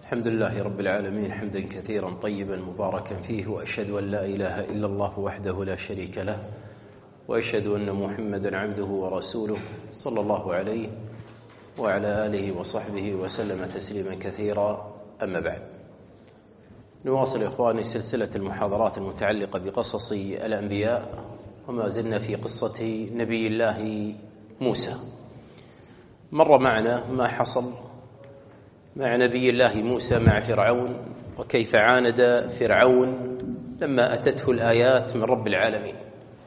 الحمد لله رب العالمين حمدا كثيرا طيبا مباركا فيه، وأشهد أن لا إله إلا الله وحده لا شريك له، وأشهد أن محمدا عبده ورسوله صلى الله عليه وعلى آله وصحبه وسلم تسليما كثيرا. أما بعد، نواصل إخواني سلسلة المحاضرات المتعلقة بقصص الأنبياء، وما زلنا في قصة نبي الله موسى. مر معنا ما حصل مع نبي الله موسى مع فرعون، وكيف عاند فرعون لما أتته الآيات من رب العالمين.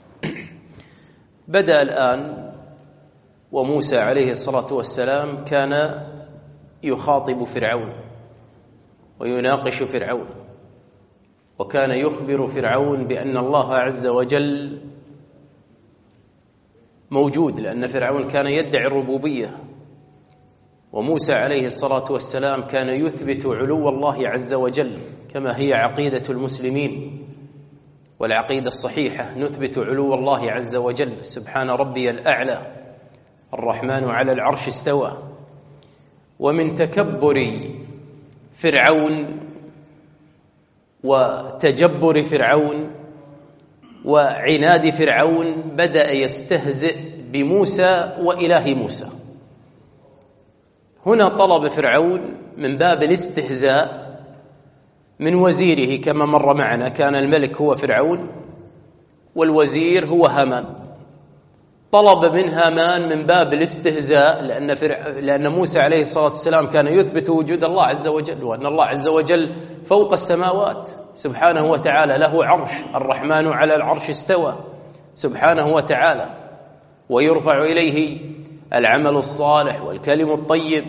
بدأ الآن وموسى عليه الصلاة والسلام كان يخاطب فرعون ويناقش فرعون، وكان يخبر فرعون بأن الله عز وجل موجود، لأن فرعون كان يدعي الربوبية، وموسى عليه الصلاة والسلام كان يثبت علو الله عز وجل كما هي عقيدة المسلمين والعقيدة الصحيحة. نثبت علو الله عز وجل: سبحان ربي الأعلى الرحمن على العرش استوى. ومن تكبر فرعون وتجبر فرعون وعناد فرعون بدأ يستهزئ بموسى وإله موسى. هنا طلب فرعون من باب الاستهزاء من وزيره، كما مر معنا كان الملك هو فرعون والوزير هو هامان. طلب من هامان من باب الاستهزاء، لأن موسى عليه الصلاة والسلام كان يثبت وجود الله عز وجل، وأن الله عز وجل فوق السماوات سبحانه وتعالى، له عرش، الرحمن على العرش استوى سبحانه وتعالى، ويرفع إليه العمل الصالح والكلم الطيب.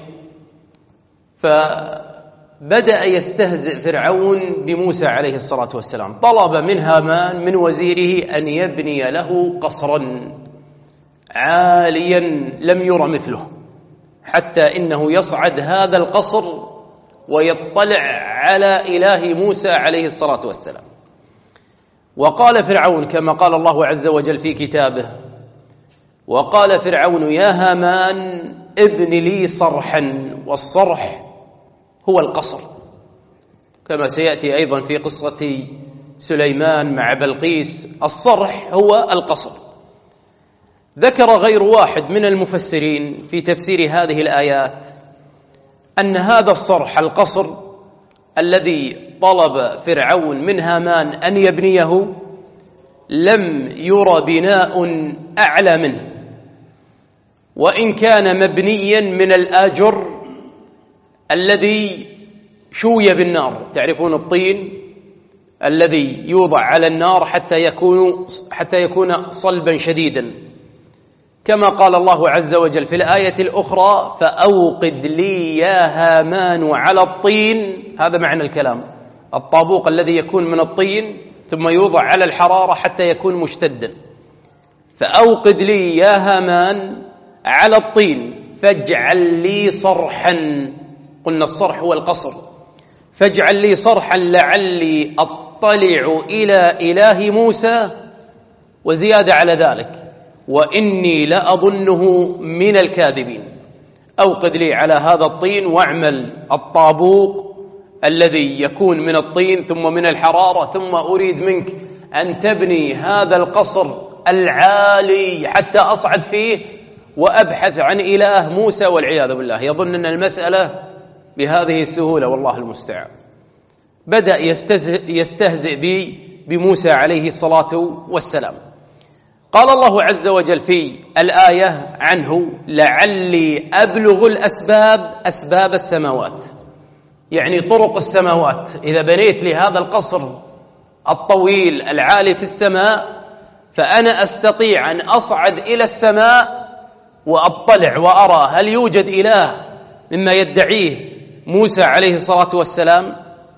فبدأ يستهزئ فرعون بموسى عليه الصلاة والسلام. طلب من هامان من وزيره أن يبني له قصرا عاليا لم ير مثله، حتى إنه يصعد هذا القصر ويطلع على إله موسى عليه الصلاة والسلام. وقال فرعون كما قال الله عز وجل في كتابه: وقال فرعون يا هامان ابن لي صرحا. والصرح هو القصر، كما سيأتي أيضا في قصة سليمان مع بلقيس. الصرح هو القصر. ذكر غير واحد من المفسرين في تفسير هذه الآيات أن هذا الصرح القصر الذي طلب فرعون من هامان أن يبنيه لم ير بناء أعلى منه، وإن كان مبنيا من الآجر الذي شوي بالنار. تعرفون الطين الذي يوضع على النار حتى يكون صلبا شديدا، كما قال الله عز وجل في الآية الأخرى: فأوقد لي يا هامان على الطين. هذا معنى الكلام، الطابوق الذي يكون من الطين ثم يوضع على الحرارة حتى يكون مشتدا. فأوقد لي يا هامان على الطين فاجعل لي صرحا. قلنا الصرح هو القصر. فاجعل لي صرحا لعلي أطلع إلى إله موسى. وزيادة على ذلك: وإني لأظنه من الكاذبين. أوقد لي على هذا الطين واعمل الطابوق الذي يكون من الطين ثم من الحرارة، ثم أريد منك أن تبني هذا القصر العالي حتى أصعد فيه وأبحث عن إله موسى، والعياذ بالله. يظن أن المسألة بهذه السهولة، والله المستعان. بدأ يستهزئ بموسى عليه الصلاة والسلام. قال الله عز وجل في الآية عنه: لعلي أبلغ أسباب السماوات، يعني طرق السماوات. إذا بنيت لي هذا القصر الطويل العالي في السماء فأنا أستطيع أن أصعد إلى السماء وأطلع وأرى هل يوجد إله مما يدعيه موسى عليه الصلاة والسلام.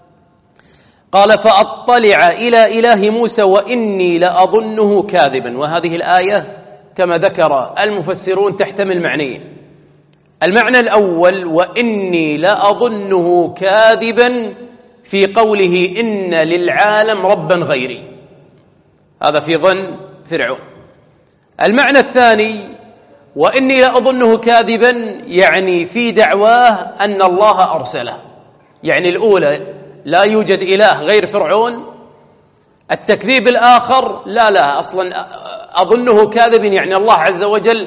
قال: فأطلع إلى إله موسى وإني لأظنه كاذبا. وهذه الآية كما ذكر المفسرون تحتمل معنيين. المعنى الأول: وإني لأظنه كاذبا، في قوله إن للعالم ربا غيري، هذا في ظن فرعون. المعنى الثاني: وإني لأظنه كاذبا، يعني في دعواه أن الله أرسله، يعني الأولى لا يوجد إله غير فرعون، التكذيب الآخر لا أصلا أظنه كاذب، يعني الله عز وجل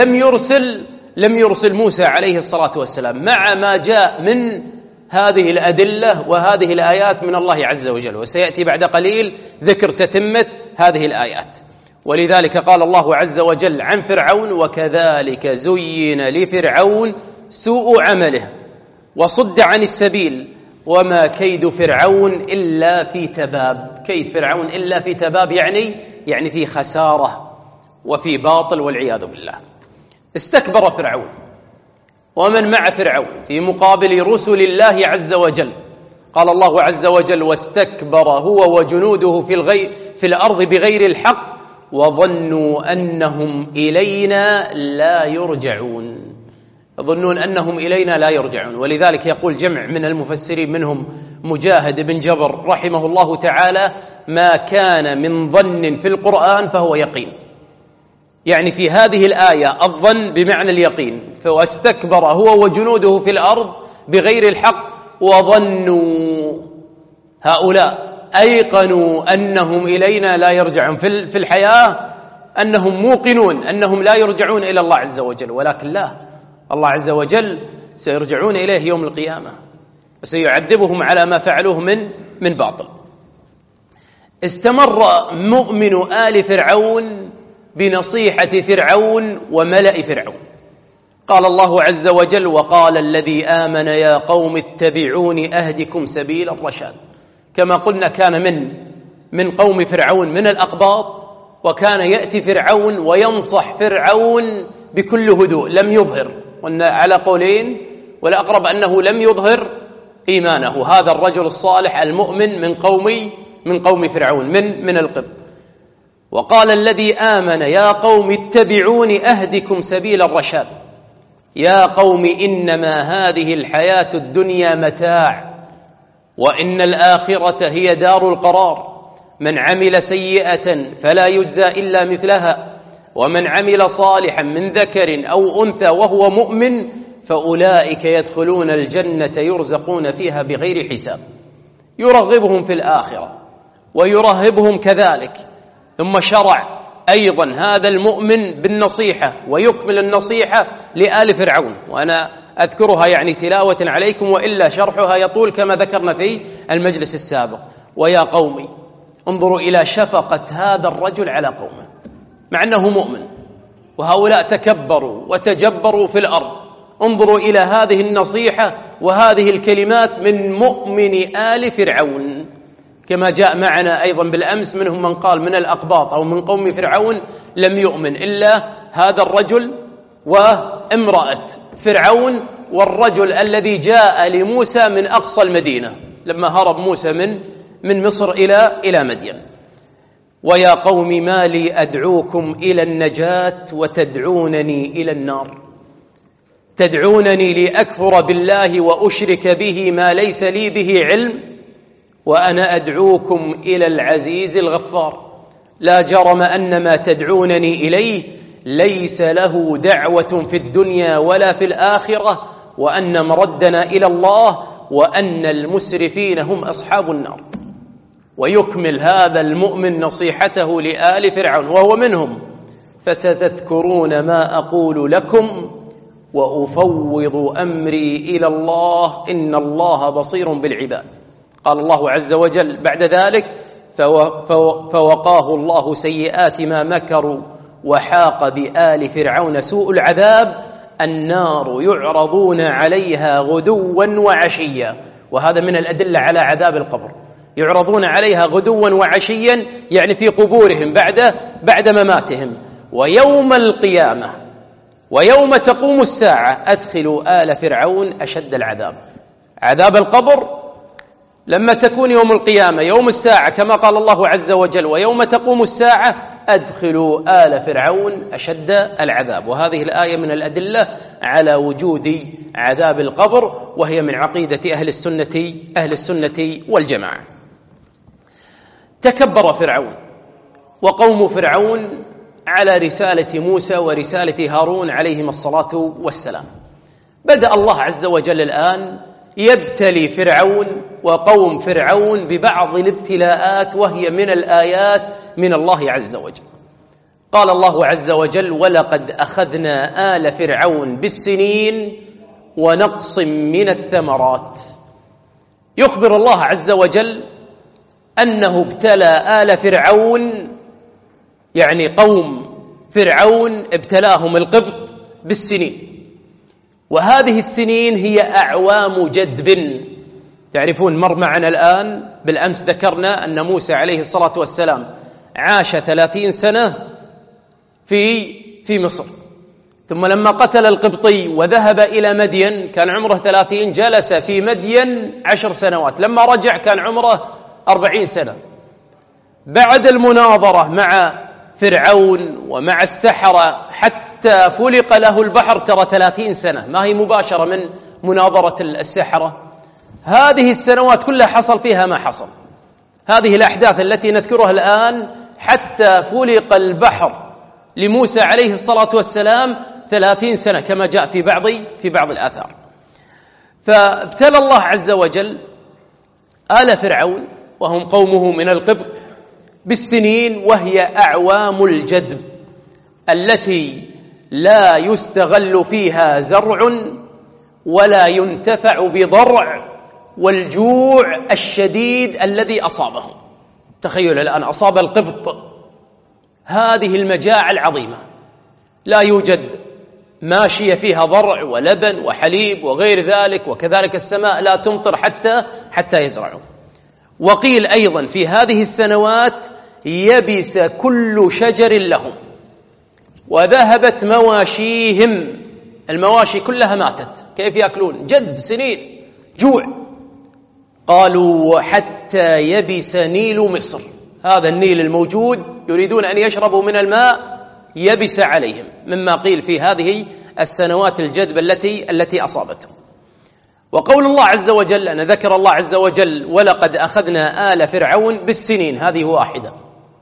لم يرسل موسى عليه الصلاة والسلام مع ما جاء من هذه الأدلة وهذه الآيات من الله عز وجل. وسيأتي بعد قليل ذكر تتمة هذه الآيات. ولذلك قال الله عز وجل عن فرعون: وكذلك زين لفرعون سوء عمله وصد عن السبيل وما كيد فرعون إلا في تباب. كيد فرعون إلا في تباب يعني في خسارة وفي باطل والعياذ بالله. استكبر فرعون ومن مع فرعون في مقابل رسل الله عز وجل. قال الله عز وجل: واستكبر هو وجنوده في الأرض بغير الحق وظنوا أنهم إلينا لا يرجعون. يظنون أنهم إلينا لا يرجعون. ولذلك يقول جمع من المفسرين منهم مجاهد بن جبر رحمه الله تعالى: ما كان من ظن في القرآن فهو يقين. يعني في هذه الآية الظن بمعنى اليقين. فاستكبر هو وجنوده في الأرض بغير الحق وظنوا، هؤلاء أيقنوا أنهم إلينا لا يرجعون. في الحياة أنهم موقنون أنهم لا يرجعون إلى الله عز وجل، ولكن لا، الله عز وجل سيرجعون إليه يوم القيامة وسيعذبهم على ما فعلوه من باطل. استمر مؤمن آل فرعون بنصيحة فرعون وملأ فرعون. قال الله عز وجل: وقال الذي آمن يا قوم اتبعون أهدكم سبيل الرشاد. كما قلنا كان من قوم فرعون من الأقباط، وكان يأتي فرعون وينصح فرعون بكل هدوء، لم يظهر، على قولين، والأقرب أنه لم يظهر إيمانه. هذا الرجل الصالح المؤمن من قوم فرعون من القبط. وقال الذي آمن يا قوم اتبعون أهدكم سبيل الرشاد. يا قوم إنما هذه الحياة الدنيا متاع وإن الآخرة هي دار القرار. من عمل سيئة فلا يجزى إلا مثلها ومن عمل صالحا من ذكر أو أنثى وهو مؤمن فأولئك يدخلون الجنة يرزقون فيها بغير حساب. يرغبهم في الآخرة ويرهبهم كذلك. ثم شرع أيضا هذا المؤمن بالنصيحة ويكمل النصيحة لآل فرعون، وأنا أذكرها يعني تلاوة عليكم، وإلا شرحها يطول كما ذكرنا في المجلس السابق. ويا قومي انظروا إلى شفقة هذا الرجل على قومه مع أنه مؤمن، وهؤلاء تكبروا وتجبروا في الأرض. انظروا إلى هذه النصيحة وهذه الكلمات من مؤمن آل فرعون، كما جاء معنا أيضا بالأمس منهم من قال من الأقباط أو من قوم فرعون لم يؤمن إلا هذا الرجل وامرأة فرعون والرجل الذي جاء لموسى من أقصى المدينة لما هرب موسى من مصر إلى مدين. ويا قوم ما لي أدعوكم إلى النجاة وتدعونني إلى النار. تدعونني لأكفر بالله وأشرك به ما ليس لي به علم وأنا أدعوكم إلى العزيز الغفار. لا جرم أن ما تدعونني إليه ليس له دعوة في الدنيا ولا في الآخرة وأن مردنا إلى الله وأن المسرفين هم أصحاب النار. ويكمل هذا المؤمن نصيحته لآل فرعون وهو منهم: فستذكرون ما أقول لكم وأفوض أمري إلى الله إن الله بصير بالعباد. قال الله عز وجل بعد ذلك: فوقاه الله سيئات ما مكروا وحاق بآل فرعون سوء العذاب النار يعرضون عليها غدوا وعشيا. وهذا من الأدلة على عذاب القبر. يعرضون عليها غدوا وعشيا يعني في قبورهم بعد مماتهم. ويوم القيامة ويوم تقوم الساعة أدخلوا آل فرعون أشد العذاب. عذاب القبر لما تكون يوم القيامة يوم الساعة كما قال الله عز وجل: ويوم تقوم الساعة أدخلوا آل فرعون أشد العذاب. وهذه الآية من الأدلة على وجود عذاب القبر، وهي من عقيدة أهل السنة والجماعة. تكبر فرعون وقوم فرعون على رسالة موسى ورسالة هارون عليهما الصلاة والسلام. بدأ الله عز وجل الآن يبتلي فرعون وقوم فرعون ببعض الابتلاءات، وهي من الآيات من الله عز وجل. قال الله عز وجل: ولقد أخذنا آل فرعون بالسنين ونقص من الثمرات. يخبر الله عز وجل أنه ابتلى آل فرعون، يعني قوم فرعون ابتلاهم القبط بالسنين، وهذه السنين هي أعوام جدب. تعرفون، مر معنا الآن بالأمس ذكرنا أن موسى عليه الصلاة والسلام عاش 30 سنة في مصر، ثم لما قتل القبطي وذهب إلى مدين كان عمره 30، جلس في مدين 10 سنوات، لما رجع كان عمره 40 سنة. بعد المناظرة مع فرعون ومع السحرة حتى فلق له البحر، ترى 30 سنة، ما هي مباشرة من مناظرة السحرة. هذه السنوات كلها حصل فيها ما حصل، هذه الأحداث التي نذكرها الآن حتى فلق البحر لموسى عليه الصلاة والسلام 30 سنة كما جاء في بعض الآثار. فابتلى الله عز وجل آل فرعون وهم قومه من القبط بالسنين، وهي أعوام الجدب التي لا يستغل فيها زرع ولا ينتفع بضرع، والجوع الشديد الذي أصابهم. تخيل الآن أصاب القبط هذه المجاعة العظيمة، لا يوجد ماشية فيها ضرع ولبن وحليب وغير ذلك، وكذلك السماء لا تمطر حتى يزرعوا. وقيل أيضا في هذه السنوات يبس كل شجر لهم وذهبت مواشيهم، المواشي كلها ماتت، كيف يأكلون؟ جدب، سنين جوع. قالوا: حتى يبس نيل مصر، هذا النيل الموجود يريدون أن يشربوا من الماء، يبس عليهم، مما قيل في هذه السنوات الجدب التي أصابتهم. وقول الله عز وجل، أن ذكر الله عز وجل: ولقد أخذنا آل فرعون بالسنين، هذه واحدة،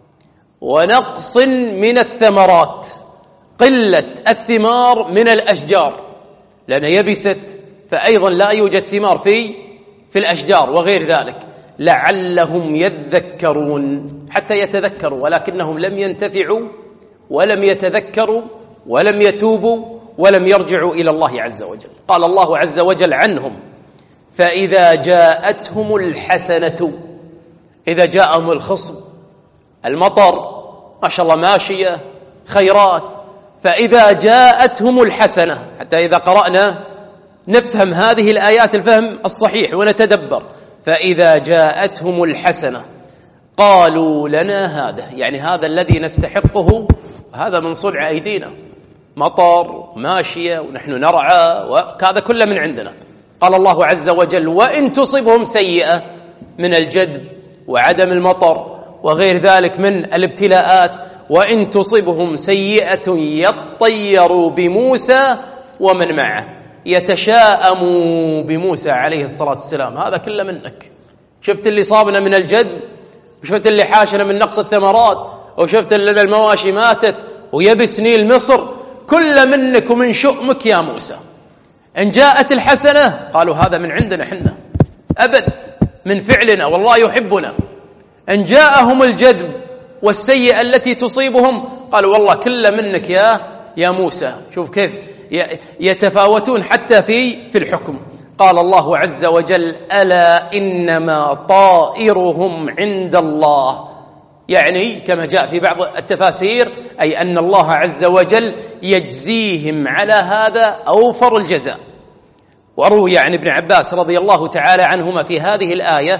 ونقص من الثمرات، قلة الثمار من الأشجار، لأن يبست فأيضا لا يوجد ثمار في الأشجار وغير ذلك، لعلهم يذكرون، حتى يتذكروا، ولكنهم لم ينتفعوا ولم يتذكروا ولم يتوبوا ولم يرجعوا إلى الله عز وجل. قال الله عز وجل عنهم: فإذا جاءتهم الحسنة، إذا جاءهم الخصب، المطر، ما شاء الله ماشية، خيرات، فإذا جاءتهم الحسنة، حتى إذا قرأنا نفهم هذه الآيات الفهم الصحيح ونتدبر. فإذا جاءتهم الحسنة قالوا لنا هذا، يعني هذا الذي نستحقه، هذا من صنع أيدينا، مطر ماشية ونحن نرعى، وهذا كله من عندنا. قال الله عز وجل: وإن تصبهم سيئة من الجدب وعدم المطر وغير ذلك من الابتلاءات، وإن تصبهم سيئة يطيروا بموسى ومن معه، يتشاءموا بموسى عليه الصلاة والسلام، هذا كله منك. شفت اللي صابنا من الجدب، وشفت اللي حاشنا من نقص الثمرات، وشفت اللي المواشي ماتت ويبس نيل مصر، كل منك ومن شؤمك يا موسى. إن جاءت الحسنة قالوا هذا من عندنا حنا، أبد، من فعلنا، والله يحبنا. إن جاءهم الجدب والسيئة التي تصيبهم قالوا والله كل منك يا موسى. شوف كيف يتفاوتون حتى في الحكم. قال الله عز وجل: ألا إنما طائرهم عند الله، يعني كما جاء في بعض التفاسير أي أن الله عز وجل يجزيهم على هذا أوفر الجزاء. وروي عن ابن عباس رضي الله تعالى عنهما في هذه الآية: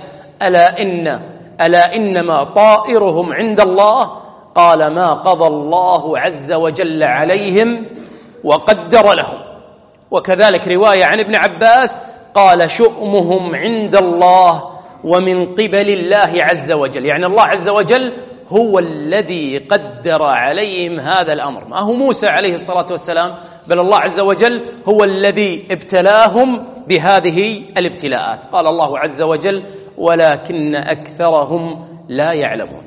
ألا إنما طائرهم عند الله، قال: ما قضى الله عز وجل عليهم وقدر لهم. وكذلك رواية عن ابن عباس قال: شؤمهم عند الله ومن قبل الله عز وجل، يعني الله عز وجل هو الذي قدر عليهم هذا الأمر، ما هو موسى عليه الصلاة والسلام، بل الله عز وجل هو الذي ابتلاهم بهذه الابتلاءات. قال الله عز وجل: ولكن أكثرهم لا يعلمون.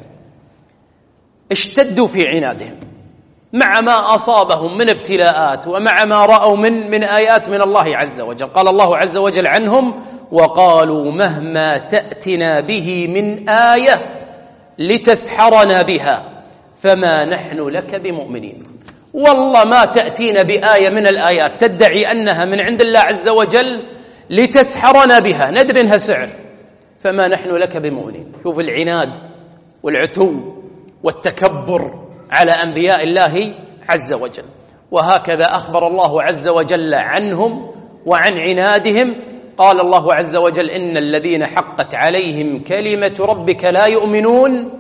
اشتدوا في عنادهم مع ما أصابهم من ابتلاءات ومع ما رأوا من آيات من الله عز وجل. قال الله عز وجل عنهم: وقالوا مهما تأتنا به من آية لتسحرنا بها فما نحن لك بمؤمنين. والله ما تأتينا بآية من الآيات تدعي أنها من عند الله عز وجل لتسحرنا بها، ندري أنها سحر، فما نحن لك بمؤمنين. شوف العناد والعتو والتكبر على أنبياء الله عز وجل. وهكذا أخبر الله عز وجل عنهم وعن عنادهم. قال الله عز وجل إن الذين حقت عليهم كلمة ربك لا يؤمنون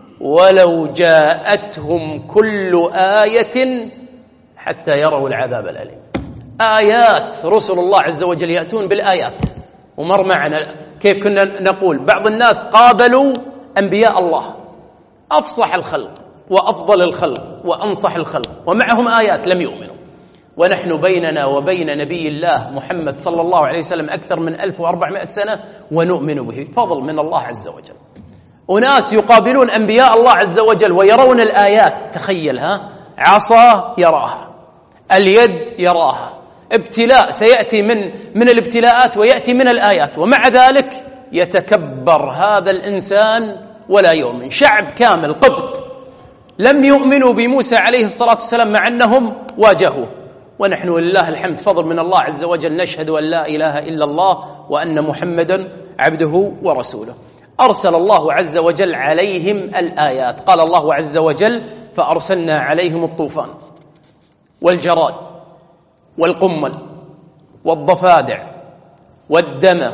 ولو جاءتهم كل آية حتى يروا العذاب الأليم. آيات، رسل الله عز وجل يأتون بالآيات. ومر معنا كيف كنا نقول بعض الناس قابلوا أنبياء الله أفصح الخلق وأفضل الخلق وأنصح الخلق ومعهم آيات لم يؤمنوا، ونحن بيننا وبين نبي الله محمد صلى الله عليه وسلم أكثر من 1400 سنة ونؤمن به، فضل من الله عز وجل. أناس يقابلون أنبياء الله عز وجل ويرون الآيات، تخيلها، عصا يراها، اليد يراها، ابتلاء سيأتي من الابتلاءات ويأتي من الآيات، ومع ذلك يتكبر هذا الإنسان ولا يؤمن. شعب كامل قبط لم يؤمنوا بموسى عليه الصلاة والسلام مع أنهم واجهوه، ونحن لله الحمد فضل من الله عز وجل نشهد أن لا إله إلا الله وأن محمدا عبده ورسوله. أرسل الله عز وجل عليهم الآيات. قال الله عز وجل فأرسلنا عليهم الطوفان والجراد والقمل والضفادع والدم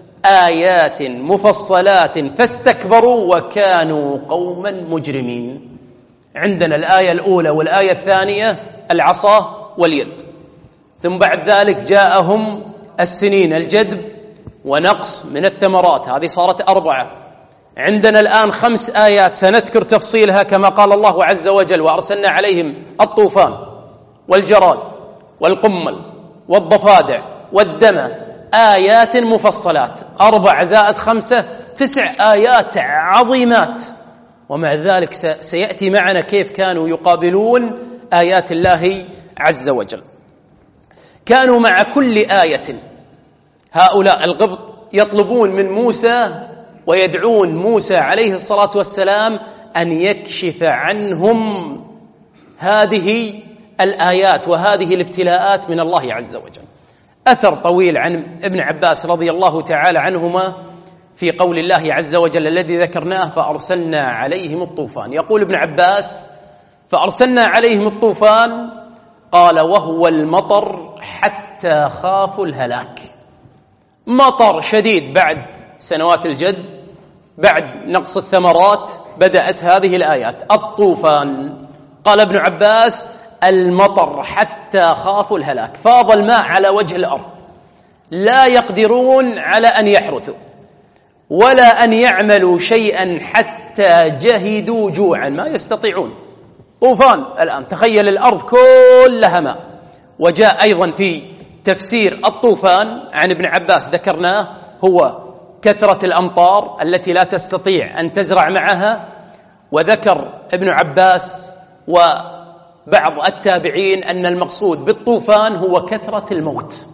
آيات مفصلات فاستكبروا وكانوا قوما مجرمين. عندنا الآية الأولى والآية الثانية العصا واليد، ثم بعد ذلك جاءهم السنين الجدب ونقص من الثمرات، هذه صارت 4. عندنا الآن 5 آيات سنذكر تفصيلها كما قال الله عز وجل وأرسلنا عليهم الطوفان والجراد والقمل والضفادع والدم آيات مفصلات. 4 زائد 5 9 آيات عظيمات، ومع ذلك سيأتي معنا كيف كانوا يقابلون آيات الله عز وجل. كانوا مع كل آية هؤلاء القبط يطلبون من موسى ويدعون موسى عليه الصلاة والسلام أن يكشف عنهم هذه الآيات وهذه الابتلاءات من الله عز وجل. أثر طويل عن ابن عباس رضي الله تعالى عنهما في قول الله عز وجل الذي ذكرناه فأرسلنا عليهم الطوفان. يقول ابن عباس فأرسلنا عليهم الطوفان، قال وهو المطر حتى خافوا الهلاك. مطر شديد بعد سنوات الجد، بعد نقص الثمرات بدأت هذه الآيات الطوفان. قال ابن عباس المطر حتى خافوا الهلاك، فاض الماء على وجه الأرض، لا يقدرون على أن يحرثوا ولا أن يعملوا شيئا حتى جهدوا جوعا، ما يستطيعون. طوفان الآن، تخيل الأرض كلها ماء. وجاء أيضا في تفسير الطوفان عن ابن عباس ذكرناه هو كثرة الأمطار التي لا تستطيع أن تزرع معها. وذكر ابن عباس وبعض التابعين أن المقصود بالطوفان هو كثرة الموت.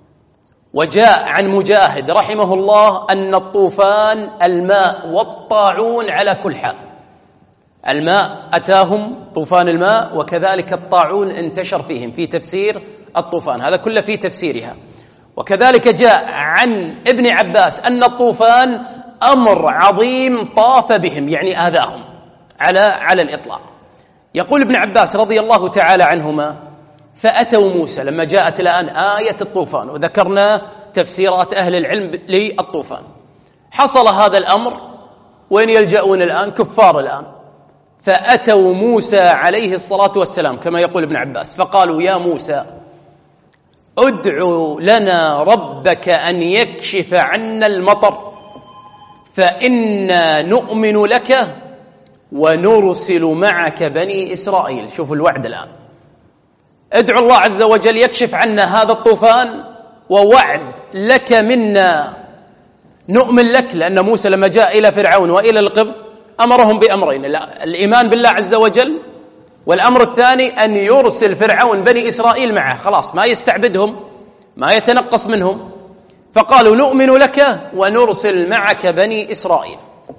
وجاء عن مجاهد رحمه الله أن الطوفان الماء والطاعون على كل حال. الماء أتاهم طوفان الماء، وكذلك الطاعون انتشر فيهم، في تفسير الطوفان هذا كله في تفسيرها. وكذلك جاء عن ابن عباس أن الطوفان أمر عظيم طاف بهم، يعني آذاهم على الإطلاق. يقول ابن عباس رضي الله تعالى عنهما فأتوا موسى لما جاءت الآن آية الطوفان، وذكرنا تفسيرات أهل العلم للطوفان. حصل هذا الأمر، وين يلجؤون الآن؟ كفار الآن. فأتوا موسى عليه الصلاة والسلام كما يقول ابن عباس فقالوا يا موسى ادعو لنا ربك أن يكشف عنا المطر فإنا نؤمن لك ونرسل معك بني إسرائيل. شوفوا الوعد الآن، ادعو الله عز وجل يكشف عنا هذا الطوفان، ووعد لك منا نؤمن لك. لأن موسى لما جاء إلى فرعون وإلى القبط أمرهم بأمرين: الإيمان بالله عز وجل، والأمر الثاني أن يرسل فرعون بني إسرائيل معه، خلاص ما يستعبدهم ما يتنقص منهم. فقالوا نؤمن لك ونرسل معك بني إسرائيل.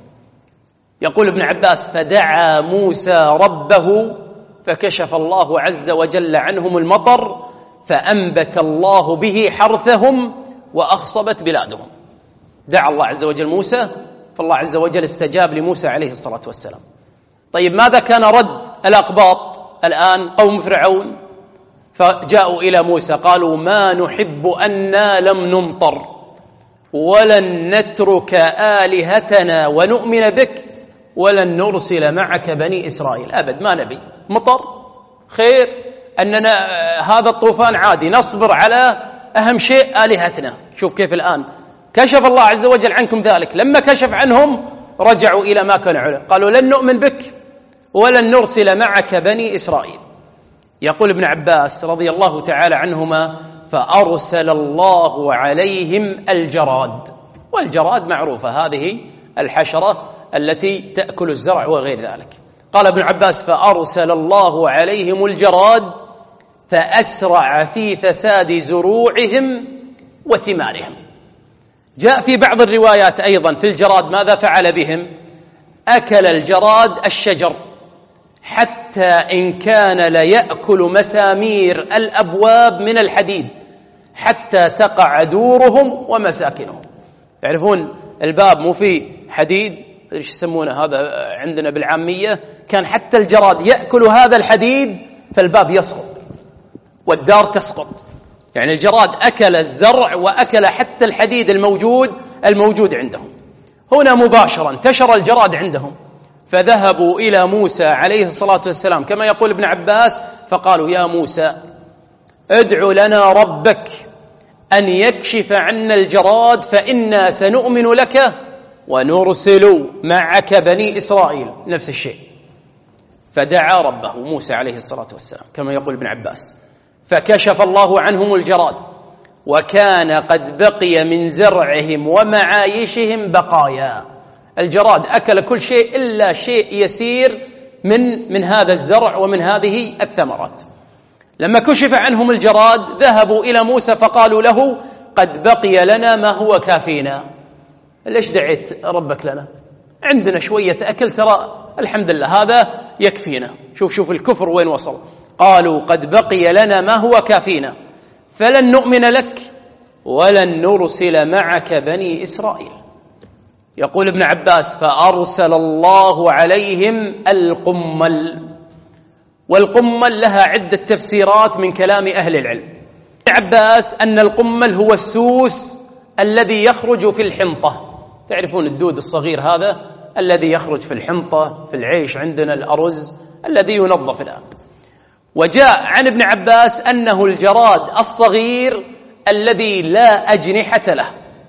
يقول ابن عباس فدعا موسى ربه فكشف الله عز وجل عنهم المطر فأنبت الله به حرثهم وأخصبت بلادهم. دعا الله عز وجل موسى فالله عز وجل استجاب لموسى عليه الصلاة والسلام. طيب ماذا كان رد الأقباط الآن قوم فرعون؟ فجاءوا إلى موسى قالوا ما نحب أننا لم نمطر ولن نترك آلهتنا ونؤمن بك ولن نرسل معك بني إسرائيل. أبد ما نبي مطر، خير أننا هذا الطوفان عادي، نصبر على أهم شيء آلهتنا. شوف كيف الآن كشف الله عز وجل عنكم ذلك، لما كشف عنهم رجعوا إلى ما كانوا عليه، قالوا لن نؤمن بك ولن نرسل معك بني إسرائيل. يقول ابن عباس رضي الله تعالى عنهما فأرسل الله عليهم الجراد، والجراد معروفة هذه الحشرة التي تأكل الزرع وغير ذلك. قال ابن عباس فأرسل الله عليهم الجراد فأسرع في فساد زروعهم وثمارهم. جاء في بعض الروايات أيضا في الجراد ماذا فعل بهم؟ أكل الجراد الشجر حتى إن كان ليأكل مسامير الأبواب من الحديد حتى تقع دورهم ومساكنهم. تعرفون الباب مو فيه حديد، ايش يسمونه هذا عندنا بالعامية، كان حتى الجراد يأكل هذا الحديد فالباب يسقط والدار تسقط. يعني الجراد أكل الزرع وأكل حتى الحديد الموجود عندهم. هنا مباشرة انتشر الجراد عندهم، فذهبوا إلى موسى عليه الصلاة والسلام كما يقول ابن عباس فقالوا يا موسى ادع لنا ربك أن يكشف عنا الجراد فإنا سنؤمن لك ونرسل معك بني إسرائيل. نفس الشيء. فدعا ربه موسى عليه الصلاة والسلام كما يقول ابن عباس فكشف الله عنهم الجراد وكان قد بقي من زرعهم ومعايشهم بقايا. الجراد أكل كل شيء إلا شيء يسير من هذا الزرع ومن هذه الثمرات. لما كشف عنهم الجراد ذهبوا إلى موسى فقالوا له قد بقي لنا ما هو كافينا. ليش دعيت ربك لنا؟ عندنا شوية أكل ترى الحمد لله هذا يكفينا. شوف الكفر وين وصل. قالوا قد بقي لنا ما هو كافينا فلن نؤمن لك ولن نرسل معك بني إسرائيل. يقول ابن عباس فأرسل الله عليهم القمل. والقمل لها عدة تفسيرات من كلام أهل العلم. ابن عباس أن القمل هو السوس الذي يخرج في الحنطة. تعرفون الدود الصغير هذا الذي يخرج في الحنطة في العيش عندنا الأرز الذي ينظف الآن. وجاء عن ابن عباس أنه الجراد الصغير الذي لا أجنحة له،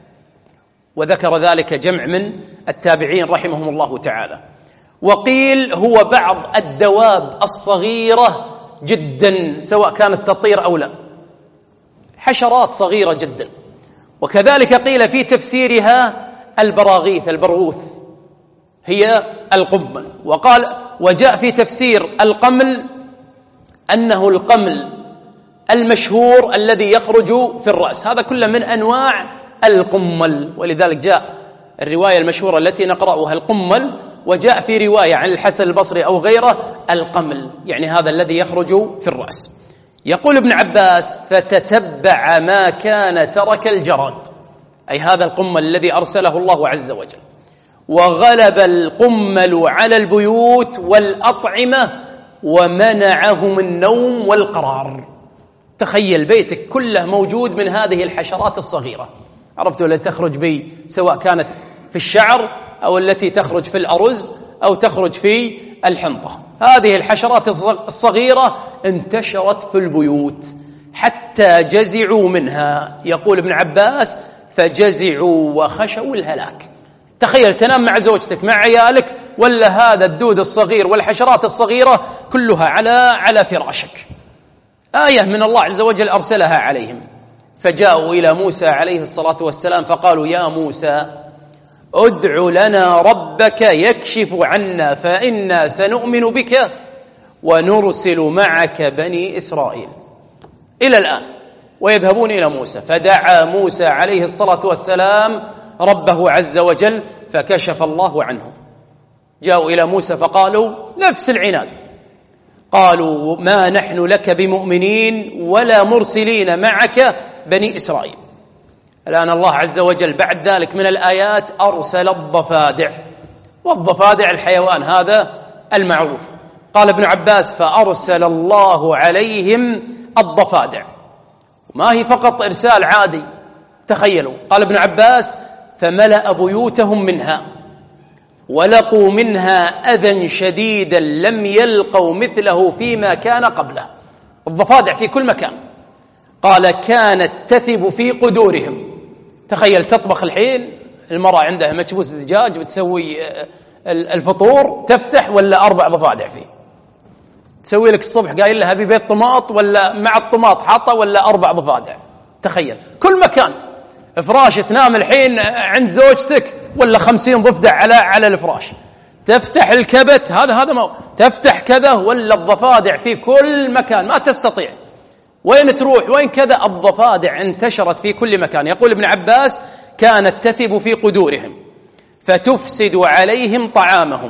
وذكر ذلك جمع من التابعين رحمهم الله تعالى. وقيل هو بعض الدواب الصغيرة جدا سواء كانت تطير أو لا، حشرات صغيرة جدا. وكذلك قيل في تفسيرها البراغيث البرغوث هي القمل. وجاء في تفسير القمل أنه القمل المشهور الذي يخرج في الرأس، هذا كله من أنواع القمل. ولذلك جاء الرواية المشهورة التي نقرأها القمل، وجاء في رواية عن الحسن البصري أو غيره القمل، يعني هذا الذي يخرج في الرأس. يقول ابن عباس فتتبع ما كان ترك الجراد، أي هذا القمل الذي أرسله الله عز وجل. وغلب القمل على البيوت والأطعمة ومنعهم النوم والقرار. تخيل بيتك كله موجود من هذه الحشرات الصغيرة، عرفتوا التي تخرج بي سواء كانت في الشعر أو التي تخرج في الأرز أو تخرج في الحنطة. هذه الحشرات الصغيرة انتشرت في البيوت حتى جزعوا منها. يقول ابن عباس فجزعوا وخشوا الهلاك. تخيل تنام مع زوجتك مع عيالك ولا هذا الدود الصغير والحشرات الصغيرة كلها على فراشك. آية من الله عز وجل أرسلها عليهم. فجاءوا إلى موسى عليه الصلاة والسلام فقالوا يا موسى ادع لنا ربك يكشف عنا فإنا سنؤمن بك ونرسل معك بني إسرائيل. إلى الآن ويذهبون إلى موسى. فدعا موسى عليه الصلاة والسلام ربه عز وجل فكشف الله عنهم. جاءوا إلى موسى فقالوا نفس العناد، قالوا ما نحن لك بمؤمنين ولا مرسلين معك بني إسرائيل. الآن الله عز وجل بعد ذلك من الآيات أرسل الضفادع، والضفادع الحيوان هذا المعروف. قال ابن عباس فأرسل الله عليهم الضفادع، ما هي فقط إرسال عادي، تخيلوا. قال ابن عباس فملأ بيوتهم منها ولقوا منها أذى شديدا لم يلقوا مثله فيما كان قبله. الضفادع في كل مكان. قال كانت تثب في قدورهم. تخيل تطبخ الحين، المرأة عندها مكبوس دجاج بتسوي الفطور، تفتح ولا 4 ضفادع فيه. تسوي لك الصبح قايل لها ببيت طماط ولا مع الطماط حاطة ولا 4 ضفادع. تخيل كل مكان. فراش تنام الحين عند زوجتك ولا 50 ضفدع على الفراش. تفتح الكبت هذا ما تفتح كذا ولا الضفادع في كل مكان، ما تستطيع وين تروح وين كذا، الضفادع انتشرت في كل مكان. يقول ابن عباس كانت تثب في قدورهم فتفسد عليهم طعامهم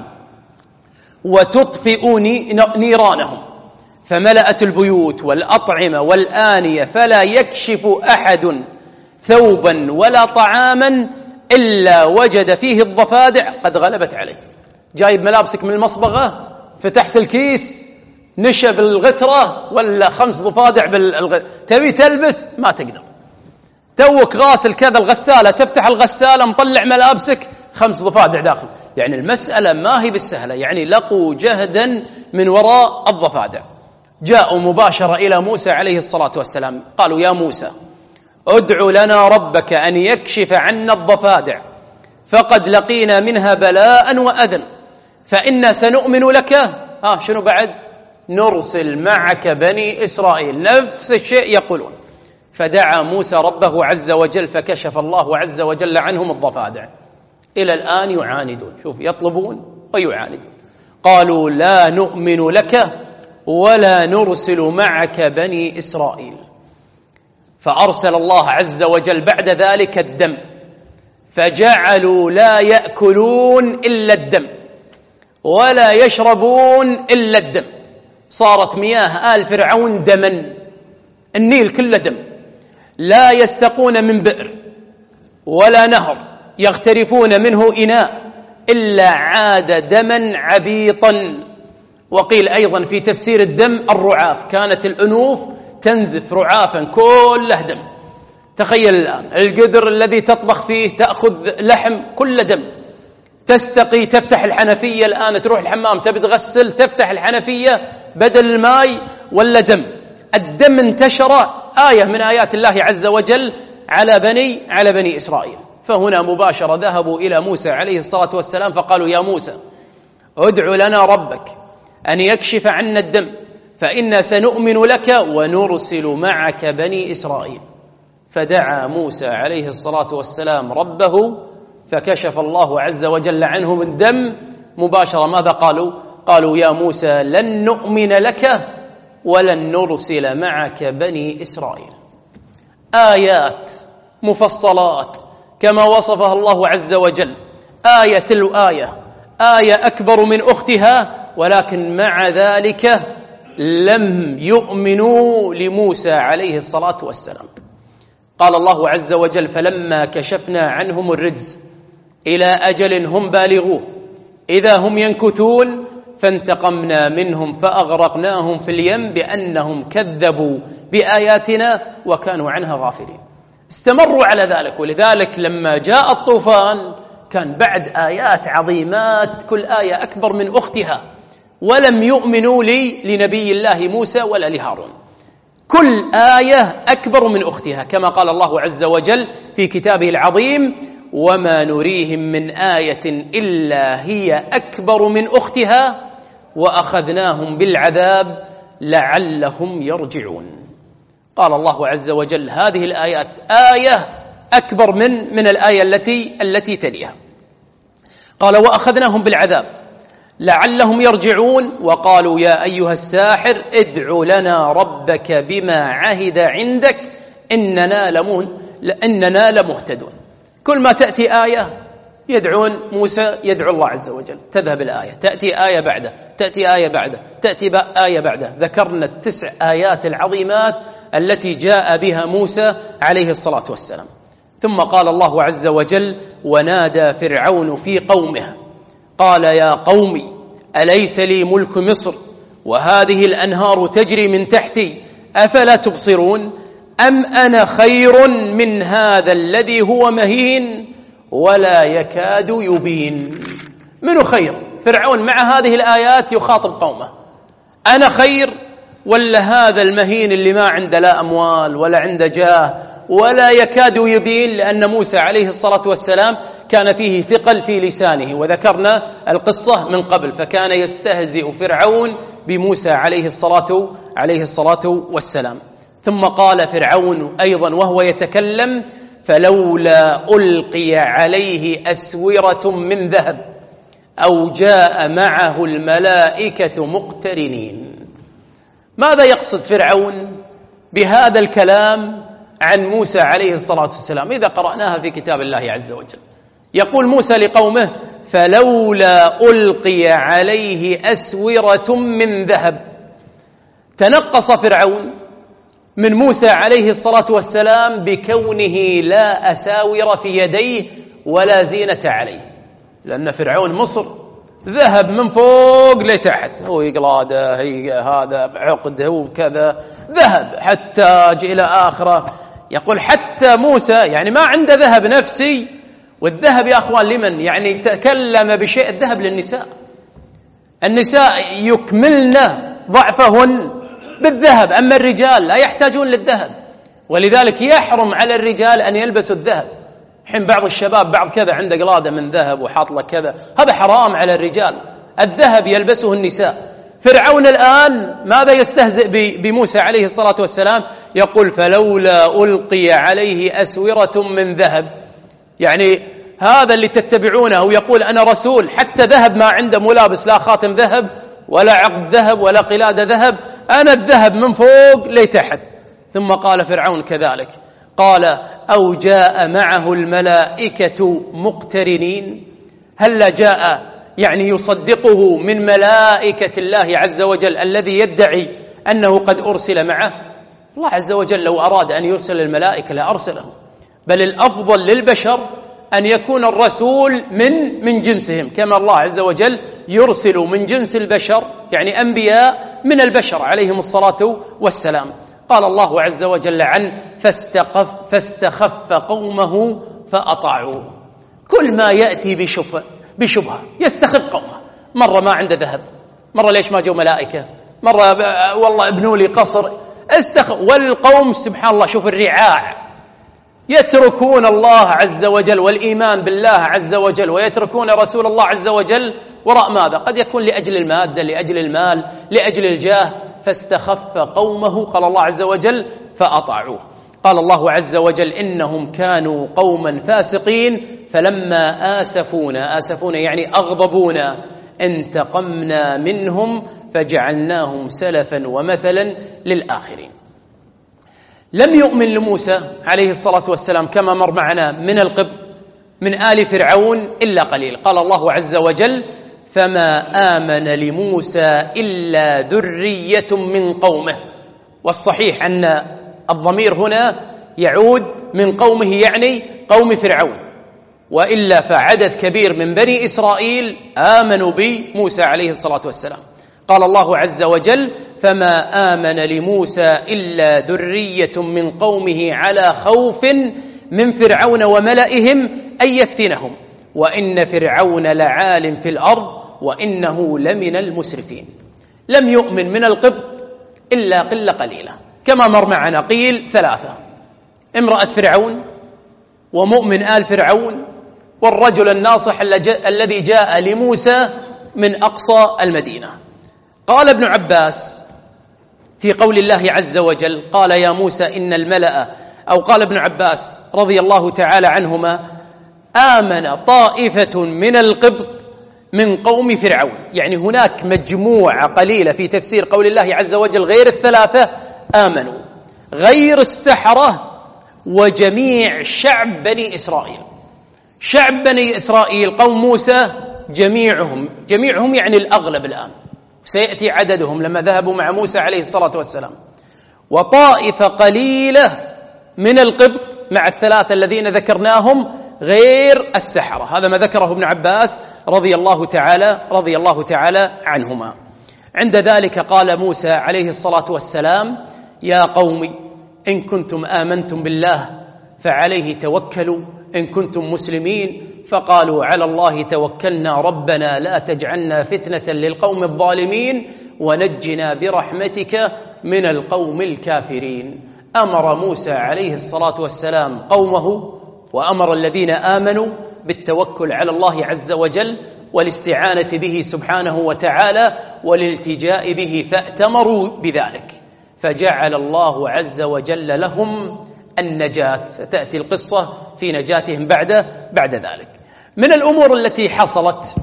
وتطفئ نيرانهم، فملأت البيوت والأطعمة والآنية فلا يكشف أحد ثوبا ولا طعاما إلا وجد فيه الضفادع قد غلبت عليه. جايب ملابسك من المصبغة، فتحت الكيس نشب الغترة ولا 5 ضفادع تبي تلبس ما تقدر. توك غاسل كذا الغسالة، تفتح الغسالة مطلع ملابسك 5 ضفادع داخل. يعني المسألة ما هي بالسهلة، يعني لقوا جهدا من وراء الضفادع. جاءوا مباشرة إلى موسى عليه الصلاة والسلام قالوا يا موسى ادع لنا ربك أن يكشف عنا الضفادع فقد لقينا منها بلاء وأذى فإنا سنؤمن لك. شنو بعد؟ نرسل معك بني إسرائيل. نفس الشيء يقولون. فدعا موسى ربه عز وجل فكشف الله عز وجل عنهم الضفادع. إلى الآن يعاندون، شوف يطلبون ويعاندون. قالوا لا نؤمن لك ولا نرسل معك بني إسرائيل. فأرسل الله عز وجل بعد ذلك الدم، فجعلوا لا يأكلون إلا الدم ولا يشربون إلا الدم. صارت مياه آل فرعون دما، النيل كله دم. لا يستقون من بئر ولا نهر يغترفون منه إناء إلا عاد دما عبيطا. وقيل أيضا في تفسير الدم الرعاف، كانت الأنوف تنزف رعافا كله دم. تخيل الآن القدر الذي تطبخ فيه تأخذ لحم كله دم. تستقي تفتح الحنفية الآن، تروح الحمام تبي تغسل تفتح الحنفية بدل الماء ولا دم. الدم انتشر، آية من آيات الله عز وجل على بني إسرائيل. فهنا مباشرة ذهبوا إلى موسى عليه الصلاة والسلام فقالوا يا موسى ادع لنا ربك أن يكشف عنا الدم فإنا سنؤمن لك ونرسل معك بني إسرائيل. فدعا موسى عليه الصلاة والسلام ربه فكشف الله عز وجل عنهم الدم مباشرة. ماذا قالوا؟ قالوا يا موسى لن نؤمن لك ولن نرسل معك بني إسرائيل. آيات مفصلات كما وصفها الله عز وجل، آية تلو آية، آية أكبر من أختها، ولكن مع ذلك لم يؤمنوا لموسى عليه الصلاة والسلام. قال الله عز وجل فلما كشفنا عنهم الرجز إلى أجل هم بالغوه إذا هم ينكثون فانتقمنا منهم فأغرقناهم في اليم بأنهم كذبوا بآياتنا وكانوا عنها غافلين. استمروا على ذلك، ولذلك لما جاء الطوفان كان بعد آيات عظيمات كل آية أكبر من أختها، ولم يؤمنوا لنبي الله موسى ولا لهارون. كل آية أكبر من أختها كما قال الله عز وجل في كتابه العظيم وما نريهم من آية إلا هي أكبر من أختها وأخذناهم بالعذاب لعلهم يرجعون. قال الله عز وجل هذه الآيات آية أكبر من الآية التي تليها. قال وأخذناهم بالعذاب لعلهم يرجعون وقالوا يا أيها الساحر ادع لنا ربك بما عهد عندك إننا لمهتدون. كل ما تأتي آية يدعون موسى، يدعو الله عز وجل، تذهب الآية، تأتي آية بعده، تأتي آية بعده، تأتي آية بعده. ذكرنا 9 آيات العظيمات التي جاء بها موسى عليه الصلاة والسلام. ثم قال الله عز وجل: ونادى فرعون في قومه قال يا قوم أليس لي ملك مصر وهذه الأنهار تجري من تحتي أفلا تبصرون أم أنا خير من هذا الذي هو مهين ولا يكاد يبين. منو خير؟ فرعون مع هذه الآيات يخاطب قومه: أنا خير ولا هذا المهين اللي ما عنده لا أموال ولا عنده جاه ولا يكاد يبين؟ لأن موسى عليه الصلاة والسلام كان فيه ثقل في لسانه، وذكرنا القصة من قبل، فكان يستهزئ فرعون بموسى عليه الصلاة والسلام. ثم قال فرعون أيضا وهو يتكلم: فلولا ألقي عليه أسورة من ذهب أو جاء معه الملائكة مقترنين. ماذا يقصد فرعون بهذا الكلام عن موسى عليه الصلاة والسلام؟ إذا قرأناها في كتاب الله عز وجل، يقول موسى لقومه: فلولا ألقي عليه أسورة من ذهب. تنقص فرعون من موسى عليه الصلاة والسلام بكونه لا أساور في يديه ولا زينة عليه، لأن فرعون مصر ذهب من فوق لتحت، هو قلادة، هي هذا عقد، هو كذا ذهب حتى إلى آخره. يقول حتى موسى يعني ما عنده ذهب نفسي. والذهب يا أخوان لمن؟ يعني تكلم بشيء. الذهب للنساء، النساء يكملن ضعفهن بالذهب، أما الرجال لا يحتاجون للذهب، ولذلك يحرم على الرجال أن يلبسوا الذهب. حين بعض الشباب بعض كذا عنده قلادة من ذهب وحاط له كذا، هذا حرام على الرجال. الذهب يلبسه النساء. فرعون الآن ماذا يستهزئ بموسى عليه الصلاة والسلام؟ يقول: فلولا ألقي عليه أسورة من ذهب. يعني هذا اللي تتبعونه ويقول أنا رسول، حتى ذهب ما عنده، ملابس لا خاتم ذهب ولا عقد ذهب ولا قلادة ذهب، أنا الذهب من فوق لتحت. ثم قال فرعون كذلك، قال: أو جاء معه الملائكة مقترنين. هل جاء يعني يصدقه من ملائكة الله عز وجل الذي يدعي أنه قد أرسل معه؟ الله عز وجل لو أراد أن يرسل الملائكة لأرسله، بل الأفضل للبشر أن يكون الرسول من جنسهم، كما الله عز وجل يرسل من جنس البشر، يعني أنبياء من البشر عليهم الصلاة والسلام. قال الله عز وجل عنه: فاستخف قومه فأطاعوه. كل ما يأتي بشبهة يستخف قومه. مرة ما عنده ذهب، مرة ليش ما جو ملائكة، مرة والله ابنوا لي قصر، والقوم سبحان الله، شوف الرعاع، يتركون الله عز وجل والإيمان بالله عز وجل ويتركون رسول الله عز وجل وراء ماذا؟ قد يكون لأجل المادة، لأجل المال، لأجل الجاه. فاستخف قومه، قال الله عز وجل: فأطاعوه. قال الله عز وجل: إنهم كانوا قوما فاسقين فلما آسفونا يعني أغضبونا انتقمنا منهم فجعلناهم سلفا ومثلا للآخرين. لم يؤمن لموسى عليه الصلاة والسلام كما مر معنا من القبط من آل فرعون إلا قليل. قال الله عز وجل: فما آمن لموسى إلا ذرية من قومه. والصحيح أن الضمير هنا يعود من قومه، يعني قوم فرعون، وإلا فعدد كبير من بني إسرائيل آمنوا بموسى عليه الصلاة والسلام. قال الله عز وجل: فما آمن لموسى إلا ذرية من قومه على خوف من فرعون وملئهم أن يفتنهم وإن فرعون لعال في الأرض وإنه لمن المسرفين. لم يؤمن من القبط إلا قلة قليلة، كما مر معنا قيل 3: امرأة فرعون، ومؤمن آل فرعون، والرجل الناصح الذي جاء لموسى من أقصى المدينة. قال ابن عباس في قول الله عز وجل: قال يا موسى إن الملأ، أو قال ابن عباس رضي الله تعالى عنهما: آمن طائفة من القبط من قوم فرعون. يعني هناك مجموعة قليلة في تفسير قول الله عز وجل غير 3 آمنوا، غير السحرة وجميع شعب بني إسرائيل. شعب بني إسرائيل قوم موسى جميعهم يعني الأغلب الآن، سيأتي عددهم لما ذهبوا مع موسى عليه الصلاة والسلام، وطائفة قليلة من القبط مع الثلاثة الذين ذكرناهم غير السحرة. هذا ما ذكره ابن عباس رضي الله تعالى عنهما. عند ذلك قال موسى عليه الصلاة والسلام: يا قوم إن كنتم آمنتم بالله فعليه توكلوا إن كنتم مسلمين. فقالوا: على الله توكلنا ربنا لا تجعلنا فتنة للقوم الظالمين ونجنا برحمتك من القوم الكافرين. أمر موسى عليه الصلاة والسلام قومه وأمر الذين آمنوا بالتوكل على الله عز وجل والاستعانة به سبحانه وتعالى والالتجاء به، فأتمروا بذلك، فجعل الله عز وجل لهم النجاة. ستأتي القصة في نجاتهم بعد ذلك. من الأمور التي حصلت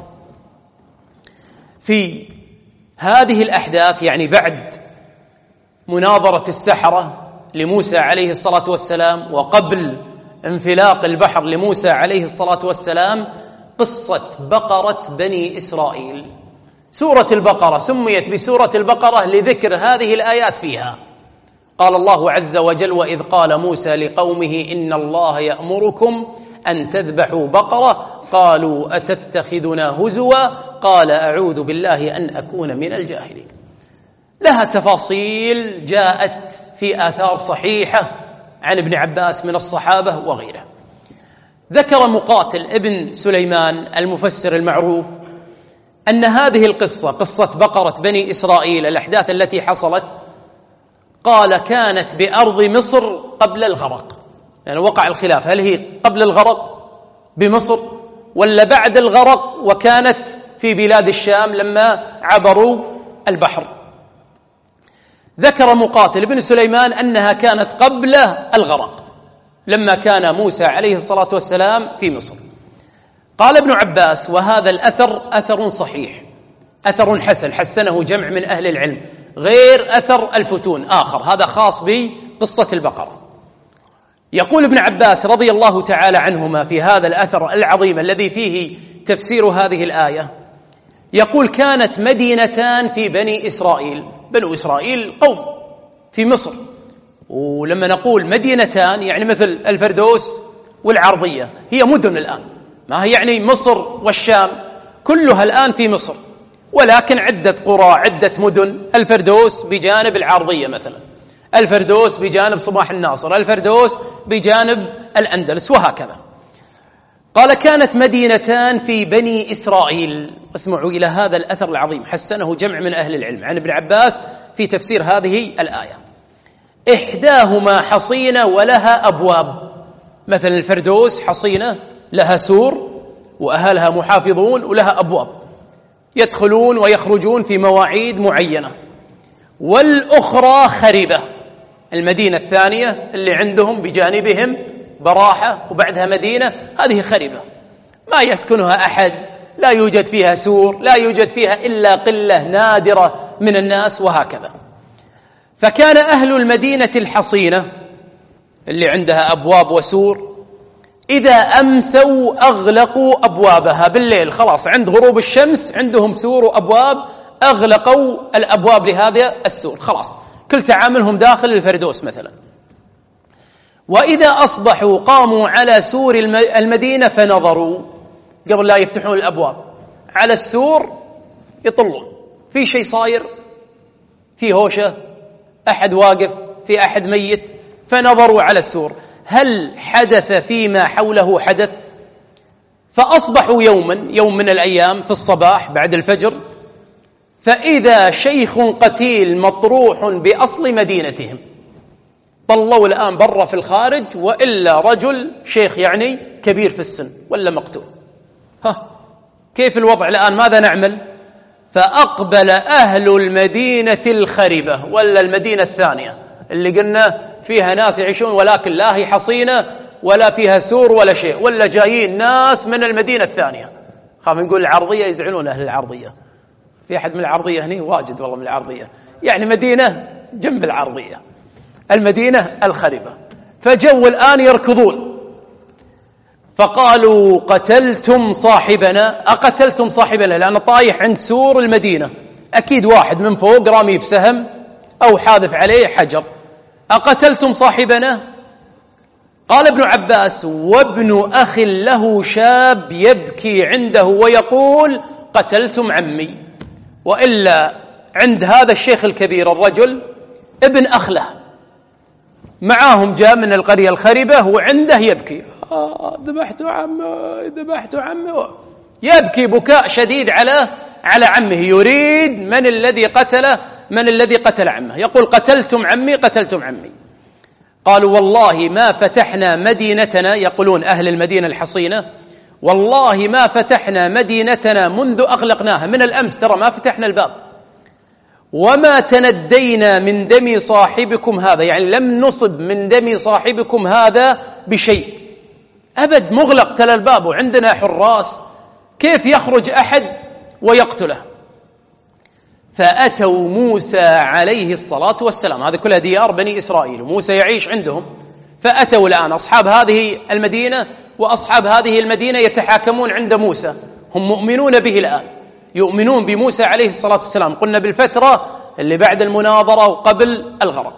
في هذه الأحداث، يعني بعد مناظرة السحرة لموسى عليه الصلاة والسلام وقبل انفلاق البحر لموسى عليه الصلاة والسلام، قصة بقرة بني إسرائيل. سورة البقرة سميت بسورة البقرة لذكر هذه الآيات فيها. قال الله عز وجل: وإذ قال موسى لقومه إن الله يأمركم أن تذبحوا بقرة قالوا أتتخذنا هزوا قال أعوذ بالله أن أكون من الجاهلين. لها تفاصيل جاءت في آثار صحيحة عن ابن عباس من الصحابة وغيره. ذكر مقاتل ابن سليمان المفسر المعروف أن هذه القصة، قصة بقرة بني إسرائيل، الأحداث التي حصلت، قال كانت بأرض مصر قبل الغرق. يعني وقع الخلاف، هل هي قبل الغرق بمصر ولا بعد الغرق وكانت في بلاد الشام لما عبروا البحر. ذكر مقاتل ابن سليمان أنها كانت قبل الغرق لما كان موسى عليه الصلاة والسلام في مصر. قال ابن عباس: وهذا الأثر أثر صحيح، أثر حسن، حسنه جمع من أهل العلم، غير أثر الفتون آخر، هذا خاص بقصة البقرة. يقول ابن عباس رضي الله تعالى عنهما في هذا الأثر العظيم الذي فيه تفسير هذه الآية، يقول: كانت مدينتان في بني إسرائيل. بنو إسرائيل قوم في مصر، ولما نقول مدينتان يعني مثل الفردوس والعرضية، هي مدن الآن، ما هي يعني مصر والشام كلها الآن في مصر، ولكن عدة قرى، عدة مدن، الفردوس بجانب العرضية مثلا، الفردوس بجانب صباح الناصر، الفردوس بجانب الأندلس، وهكذا. قال: كانت مدينتان في بني إسرائيل. اسمعوا إلى هذا الأثر العظيم، حسنه جمع من أهل العلم عن ابن عباس في تفسير هذه الآية. إحداهما حصينة ولها أبواب، مثل الفردوس حصينة لها سور وأهلها محافظون ولها أبواب يدخلون ويخرجون في مواعيد معينة، والأخرى خربة، المدينة الثانية اللي عندهم بجانبهم براحة وبعدها مدينة، هذه خربة ما يسكنها أحد، لا يوجد فيها سور، لا يوجد فيها إلا قلة نادرة من الناس، وهكذا. فكان أهل المدينة الحصينة اللي عندها أبواب وسور إذا أمسوا أغلقوا أبوابها بالليل، خلاص عند غروب الشمس عندهم سور وأبواب، أغلقوا الأبواب لهذا السور، خلاص كل تعاملهم داخل الفردوس مثلا. وإذا أصبحوا قاموا على سور المدينة فنظروا، قبل لا يفتحون الأبواب على السور يطلون، في شيء صاير، في هوشة، أحد واقف، في أحد ميت، فنظروا على السور هل حدث فيما حوله حدث. فأصبحوا يوم من الأيام في الصباح بعد الفجر، فإذا شيخ قتيل مطروح بأصل مدينتهم. طلوا الآن برا في الخارج، وإلا رجل شيخ يعني كبير في السن ولا مقتول. كيف الوضع الآن؟ ماذا نعمل؟ فأقبل أهل المدينة الخربة ولا المدينة الثانية اللي قلنا فيها ناس يعيشون ولكن لا هي حصينة ولا فيها سور ولا شيء، ولا جايين ناس من المدينة الثانية. خاف نقول العرضية يزعلون أهل العرضية، في أحد من العرضية هني؟ واجد والله من العرضية، يعني مدينة جنب العرضية، المدينة الخربة. فجوا الآن يركضون، فقالوا قتلتم صاحبنا، أقتلتم صاحبنا، لأن طايح عند سور المدينة، أكيد واحد من فوق رامي بسهم أو حاذف عليه حجر، أقتلتم صاحبنا؟ قال ابن عباس: وابن أخ له شاب يبكي عنده ويقول: قتلتم عمي. وإلا عند هذا الشيخ الكبير الرجل ابن أخ له معاهم، جاء من القرية الخربة وعنده يبكي: ذبحت عمي، ذبحت عمي، يبكي بكاء شديد على عمه، يريد من الذي قتله، من الذي قتل عمه، يقول: قتلتم عمي، قتلتم عمي. قالوا: والله ما فتحنا مدينتنا، يقولون أهل المدينة الحصينة، والله ما فتحنا مدينتنا منذ أغلقناها، من الأمس ترى ما فتحنا الباب، وما تندينا من دم صاحبكم هذا، يعني لم نصب من دم صاحبكم هذا بشيء أبد، مغلق تل الباب وعندنا حراس، كيف يخرج أحد ويقتله؟ فأتوا موسى عليه الصلاة والسلام، هذه كلها ديار بني إسرائيل وموسى يعيش عندهم، فأتوا الآن أصحاب هذه المدينة وأصحاب هذه المدينة يتحاكمون عند موسى، هم مؤمنون به الآن، يؤمنون بموسى عليه الصلاة والسلام، قلنا بالفترة اللي بعد المناظرة وقبل الغرق.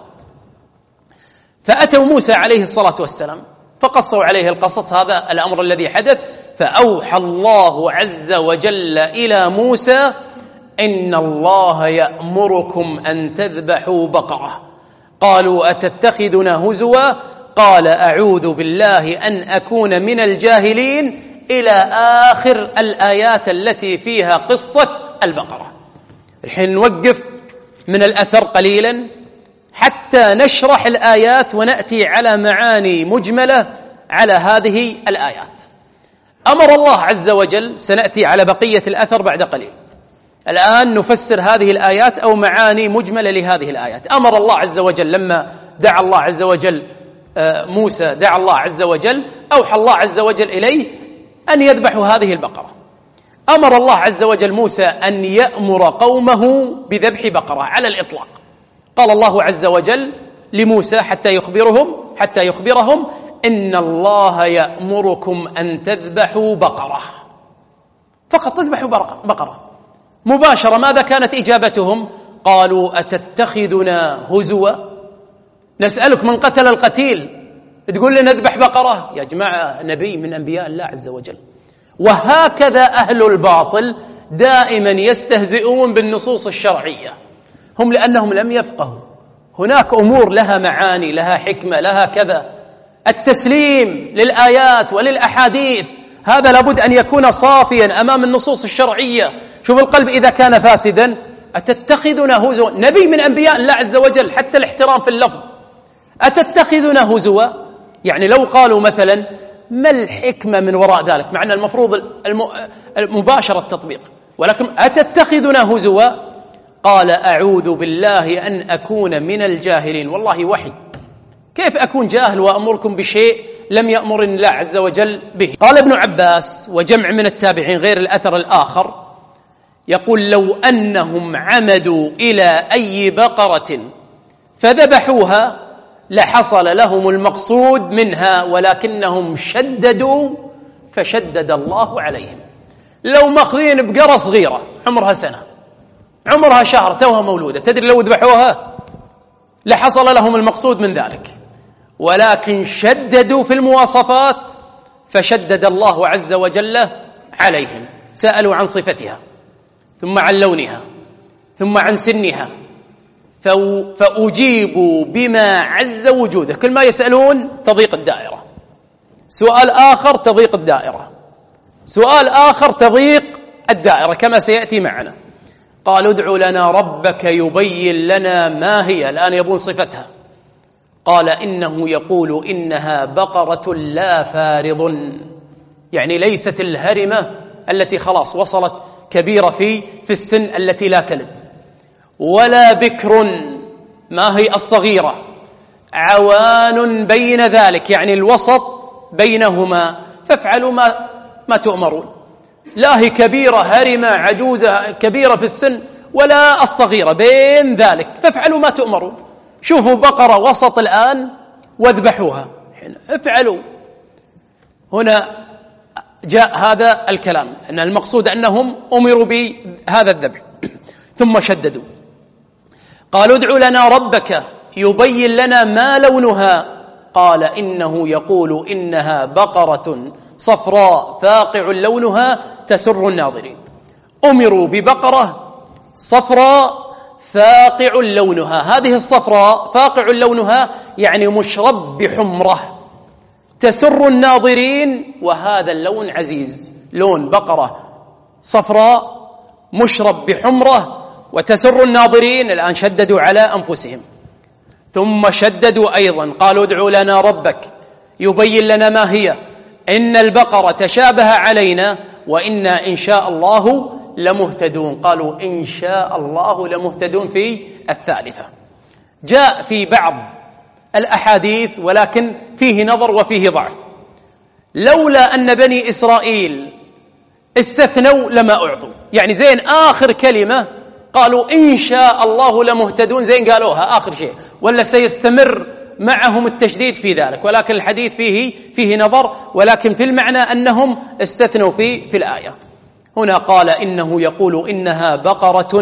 فأتوا موسى عليه الصلاة والسلام فقصوا عليه القصص، هذا الأمر الذي حدث. فأوحى الله عز وجل إلى موسى: إن الله يأمركم أن تذبحوا بقرة. قالوا: أتتخذنا هزوا؟ قال: أعوذ بالله أن أكون من الجاهلين، إلى آخر الآيات التي فيها قصة البقرة. الحين نوقف من الأثر قليلا حتى نشرح الآيات ونأتي على معاني مجملة على هذه الآيات. أمر الله عز وجل، سنأتي على بقية الأثر بعد قليل، الآن نفسر هذه الآيات أو معاني مجملة لهذه الآيات. أمر الله عز وجل لما دعا الله عز وجل موسى، دعا الله عز وجل، أوحى الله عز وجل إليه أن يذبحوا هذه البقرة. أمر الله عز وجل موسى أن يأمر قومه بذبح بقرة على الإطلاق. قال الله عز وجل لموسى حتى يخبرهم: إن الله يأمركم أن تذبحوا بقرة، فقط تذبحوا بقرة مباشرة. ماذا كانت إجابتهم؟ قالوا: أتتخذنا هزوا؟ نسألك من قتل القتيل تقول لنا نذبح بقرة؟ يا جماعة، نبي من أنبياء الله عز وجل. وهكذا أهل الباطل دائما يستهزئون بالنصوص الشرعية، هم لأنهم لم يفقهوا. هناك أمور لها معاني، لها حكمة، لها كذا. التسليم للآيات وللأحاديث هذا لابد أن يكون صافيا أمام النصوص الشرعية. شوف القلب إذا كان فاسدا: أتتخذنا هزوا؟ نبي من أنبياء الله عز وجل، حتى الاحترام في اللفظ. أتتخذنا هزوا؟ يعني لو قالوا مثلا: ما الحكمة من وراء ذلك؟ مع أن المفروض مباشرة التطبيق، ولكن أتتخذنا هزوا؟ قال: أعوذ بالله أن أكون من الجاهلين. والله وحي، كيف أكون جاهل وأمركم بشيء لم يأمرني الله عز وجل به؟ قال ابن عباس وجمع من التابعين غير الأثر الآخر، يقول: لو أنهم عمدوا إلى أي بقرة فذبحوها لحصل لهم المقصود منها، ولكنهم شددوا فشدد الله عليهم. لو ماخذين بقرة صغيرة عمرها سنة، عمرها شهر، توها مولودة، تدري لو ذبحوها لحصل لهم المقصود من ذلك، ولكن شددوا في المواصفات فشدد الله عز وجل عليهم. سألوا عن صفتها، ثم عن لونها، ثم عن سنها، فأجيبوا بما عز وجوده. كل ما يسألون تضيق الدائرة، سؤال آخر تضيق الدائرة، سؤال آخر تضيق الدائرة، كما سيأتي معنا. قالوا: ادع لنا ربك يبين لنا ما هي. الآن يبون صفتها. قال: إنه يقول إنها بقرة لا فارض، يعني ليست الهرمة التي خلاص وصلت كبيرة في السن التي لا تلد، ولا بكر، ما هي الصغيرة، عوان بين ذلك، يعني الوسط بينهما، فافعلوا ما تؤمرون. لا هي كبيرة هرمة عجوزة كبيرة في السن، ولا الصغيرة، بين ذلك، فافعلوا ما تؤمرون. شوفوا بقرة وسط الآن واذبحوها. افعلوا. هنا جاء هذا الكلام أن المقصود أنهم أمروا بهذا الذبح. ثم شددوا قالوا ادع لنا ربك يبين لنا ما لونها قال إنه يقول إنها بقرة صفراء فاقع لونها تسر الناظرين. أمروا ببقرة صفراء فاقع لونها. هذه الصفراء فاقع لونها يعني مشرب بحمرة تسر الناظرين، وهذا اللون عزيز، لون بقرة صفراء مشرب بحمرة وتسر الناظرين. الآن شددوا على أنفسهم. ثم شددوا أيضا قالوا ادع لنا ربك يبين لنا ما هي، إن البقرة تشابه علينا وإنا إن شاء الله لمهتدون. قالوا إن شاء الله لمهتدون في الثالثة. جاء في بعض الأحاديث ولكن فيه نظر وفيه ضعف، لولا أن بني إسرائيل استثنوا لما أعطوا. يعني زين آخر كلمة قالوا إن شاء الله لمهتدون، زين قالوها آخر شيء، ولا سيستمر معهم التشديد في ذلك. ولكن الحديث فيه نظر، ولكن في المعنى أنهم استثنوا في الآية. هنا قال إنه يقول إنها بقرة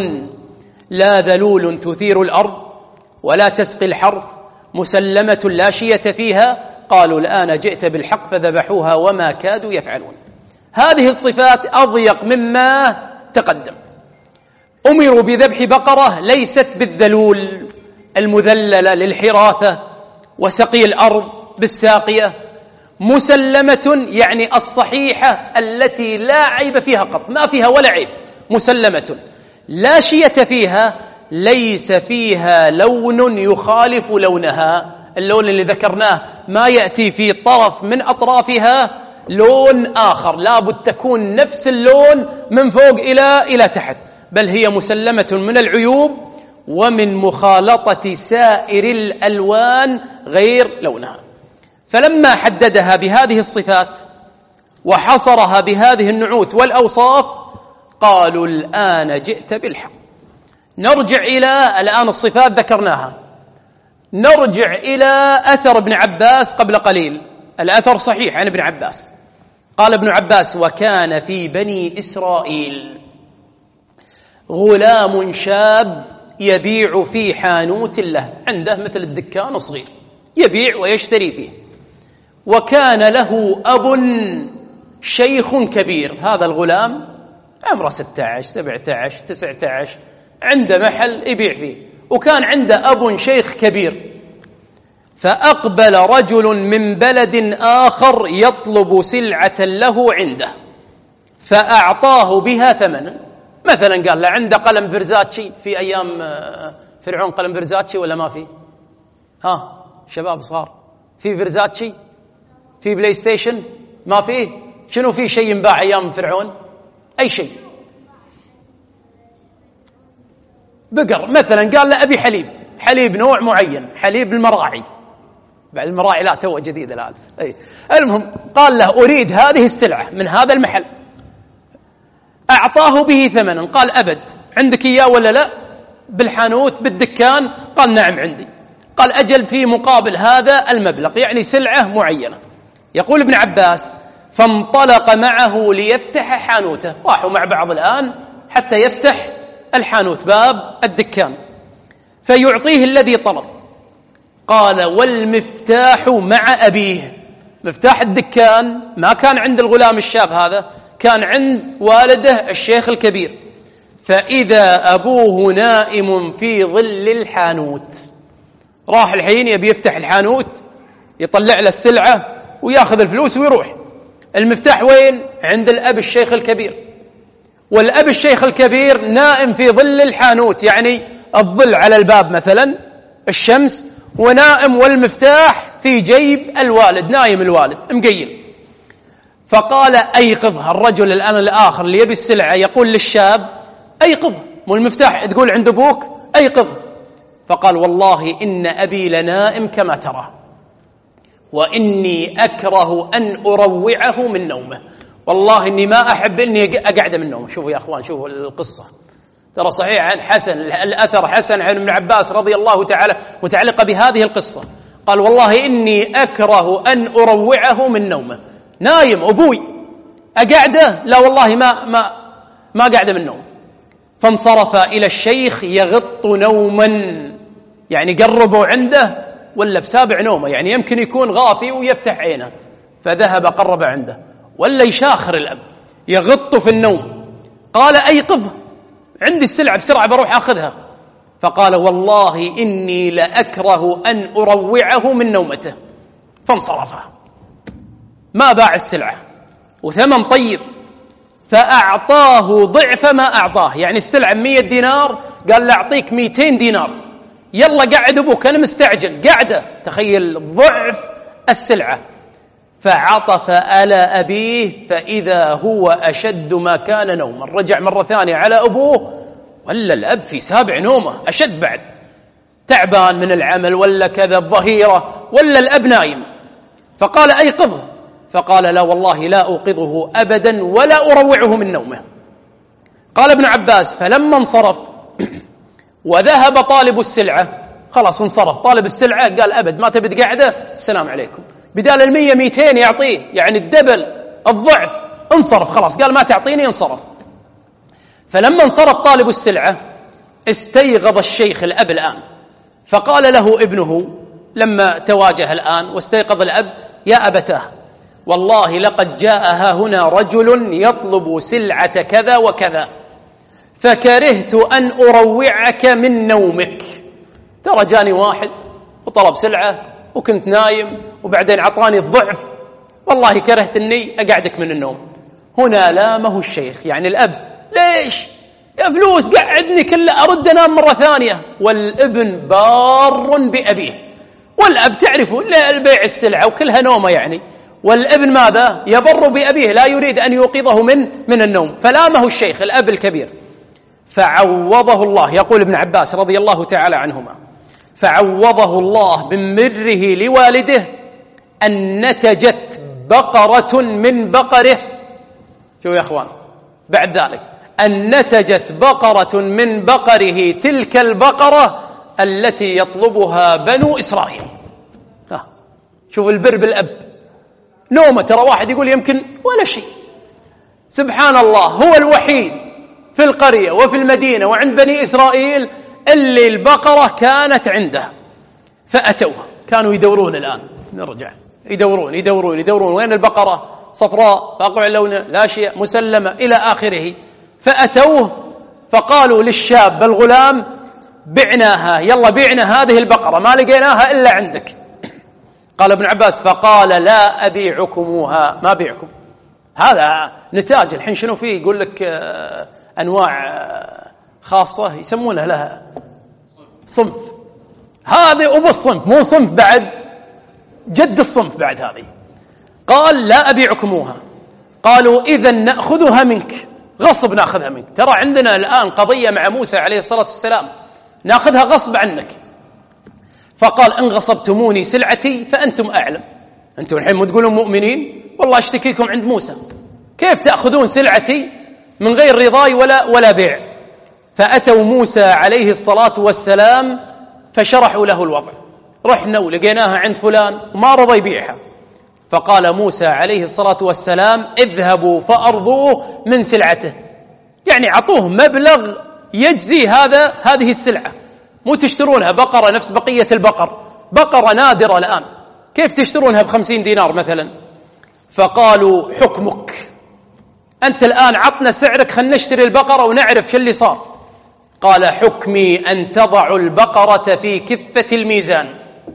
لا ذلول تثير الأرض ولا تسقي الحرث مسلمة لا شية فيها. قالوا الآن جئت بالحق فذبحوها وما كادوا يفعلون. هذه الصفات أضيق مما تقدم. أمروا بذبح بقرة ليست بالذلول المذللة للحراثة وسقي الأرض بالساقية، مسلمة يعني الصحيحة التي لا عيب فيها قط، ما فيها ولا عيب، مسلمة لا شية فيها، ليس فيها لون يخالف لونها. اللون اللي ذكرناه ما يأتي في طرف من أطرافها لون آخر، لابد تكون نفس اللون من فوق إلى تحت، بل هي مسلمة من العيوب ومن مخالطة سائر الألوان غير لونها. فلما حددها بهذه الصفات وحصرها بهذه النعوت والأوصاف قالوا الآن جئت بالحق. نرجع إلى الآن الصفات ذكرناها، نرجع إلى أثر ابن عباس قبل قليل. الأثر صحيح عن ابن عباس. قال ابن عباس وكان في بني إسرائيل غلام شاب يبيع في حانوت له، عنده مثل الدكان صغير يبيع ويشتري فيه، وكان له أب شيخ كبير. هذا الغلام عمره 16 17 19 عنده محل يبيع فيه، وكان عنده أب شيخ كبير. فأقبل رجل من بلد آخر يطلب سلعة له عنده فأعطاه بها ثمنا. مثلا قال له عنده قلم فيرزاتشي، في أيام فرعون قلم فيرزاتشي ولا ما في؟ ها شباب صغار، في فيرزاتشي، في بلاي ستيشن، ما فيه؟ شنو في شيء ينباع أيام فرعون؟ أي شيء. بقر مثلا قال له أبي حليب نوع معين، حليب المراعي، بعد المراعي لا تو جديد الآن. المهم قال له أريد هذه السلعة من هذا المحل، أعطاه به ثمنا. قال أبد، عندك إياه ولا لا؟ بالحانوت بالدكان؟ قال نعم عندي. قال أجل في مقابل هذا المبلغ، يعني سلعة معينة. يقول ابن عباس فانطلق معه ليفتح حانوته، راحوا مع بعض الآن حتى يفتح الحانوت باب الدكان، فيعطيه الذي طلب. قال والمفتاح مع أبيه، مفتاح الدكان ما كان عند الغلام الشاب هذا، كان عند والده الشيخ الكبير. فإذا أبوه نائم في ظل الحانوت، راح الحين يبي يفتح الحانوت، يطلع له السلعة وياخذ الفلوس ويروح. المفتاح وين؟ عند الأب الشيخ الكبير، والأب الشيخ الكبير نائم في ظل الحانوت، يعني الظل على الباب مثلا الشمس، ونائم والمفتاح في جيب الوالد، نايم الوالد مقيل. فقال أيقظها. الرجل الآن الآخر اللي يبي السلعة يقول للشاب أيقظها، مو المفتاح تقول عند أبوك، أيقظها. فقال والله إن أبي لنائم كما ترى، وإني أكره أن أروعه من نومه، والله إني ما أحب إني أقعد من نومه. شوفوا يا أخوان، شوفوا القصة، ترى صحيح عن حسن، الأثر حسن عن ابن عباس رضي الله تعالى متعلقة بهذه القصة. قال والله إني أكره أن أروعه من نومه. نايم أبوي، أقعده؟ لا والله ما قاعدة من نوم. فانصرف إلى الشيخ يغط نوما، يعني قربوا عنده ولا بسابع نومه، يعني يمكن يكون غافي ويفتح عينه، فذهب قرب عنده، ولا يشاخر الأب يغط في النوم. قال أيقظ، عندي السلعة بسرعة بروح أخذها. فقال والله إني لأكره أن أروعه من نومته. فانصرف، ما باع السلعة وثمن طيب، فأعطاه ضعف ما أعطاه، يعني السلعة 100 دينار، قال له أعطيك 200 دينار، يلا قعد أبوك أنا مستعجل، قعده، تخيل ضعف السلعة. فعطف على أبيه فإذا هو أشد ما كان نوما. رجع مرة ثانية على أبوه، ولا الأب في سابع نومه أشد بعد، تعبان من العمل ولا كذا الظهيرة، ولا الأب نايم. فقال أيقظه، فقال لا والله لا أوقظه أبدا ولا أروعه من نومه. قال ابن عباس فلما انصرف وذهب طالب السلعة، خلاص انصرف طالب السلعة، قال أبد ما تبد قاعدة، السلام عليكم، بدال 100 200 يعطيه، يعني الدبل الضعف. انصرف خلاص، قال ما تعطيني، انصرف. فلما انصرف طالب السلعة استيقظ الشيخ الأب الآن، فقال له ابنه لما تواجه الآن واستيقظ الأب: يا أبتاه والله لقد جاء ها هنا رجل يطلب سلعة كذا وكذا، فكرهت أن أروعك من نومك. ترى جاني واحد وطلب سلعة وكنت نايم وبعدين عطاني الضعف، والله كرهت أني أقعدك من النوم. هنا لامه الشيخ، يعني الأب: ليش يا فلوس قعدني كله، أرد أنام مرة ثانية. والابن بار بأبيه، والأب تعرفوا البيع السلعة وكلها نومة يعني، والابن ماذا؟ يبر بأبيه، لا يريد أن يوقظه من النوم. فلامه الشيخ الأب الكبير، فعوضه الله. يقول ابن عباس رضي الله تعالى عنهما: فعوضه الله بمره لوالده أن نتجت بقرة من بقره. شو يا أخوان بعد ذلك؟ أن نتجت بقرة من بقره تلك البقرة التي يطلبها بنو إسرائيل. شوف البر بالأب، نومة. ترى واحد يقول يمكن ولا شيء، سبحان الله هو الوحيد في القرية وفي المدينة وعند بني إسرائيل اللي البقرة كانت عنده. فأتوها، كانوا يدورون الآن، نرجع يدورون وين البقرة؟ صفراء فاقع اللون، لا شيء، مسلمة، إلى آخره. فأتوه فقالوا للشاب الغلام: بعناها، يلا بيعنا هذه البقرة، ما لقيناها إلا عندك. قال ابن عباس: فقال لا أبيعكموها، ما بيعكم. هذا نتاج الحين شنو فيه؟ يقول لك أنواع خاصة يسمونها لها صنف، هذه أبو الصنف، مو صنف بعد، جد الصنف بعد هذه. قال لا أبيعكموها. قالوا إذن نأخذها منك، غصب نأخذها منك. ترى عندنا الآن قضية مع موسى عليه الصلاة والسلام، نأخذها غصب عنك. فقال: إن غصبتموني سلعتي فأنتم أعلم. أنتم الحين مو تقولون مؤمنين؟ والله أشتكيكم عند موسى، كيف تأخذون سلعتي من غير رضاي ولا بيع؟ فأتوا موسى عليه الصلاة والسلام فشرحوا له الوضع. رحنا ولقيناها عند فلان وما رضى يبيعها. فقال موسى عليه الصلاة والسلام: اذهبوا فأرضوه من سلعته، يعني عطوه مبلغ يجزي هذه السلعة، مو تشترونها بقرة نفس بقية البقر، بقرة نادرة الآن، كيف تشترونها ب50 دينار مثلا؟ فقالوا: حكمك أنت الآن، عطنا سعرك، خلنا نشتري البقرة ونعرف شو اللي صار. قال: حكمي أن تضعوا البقرة في كفة الميزان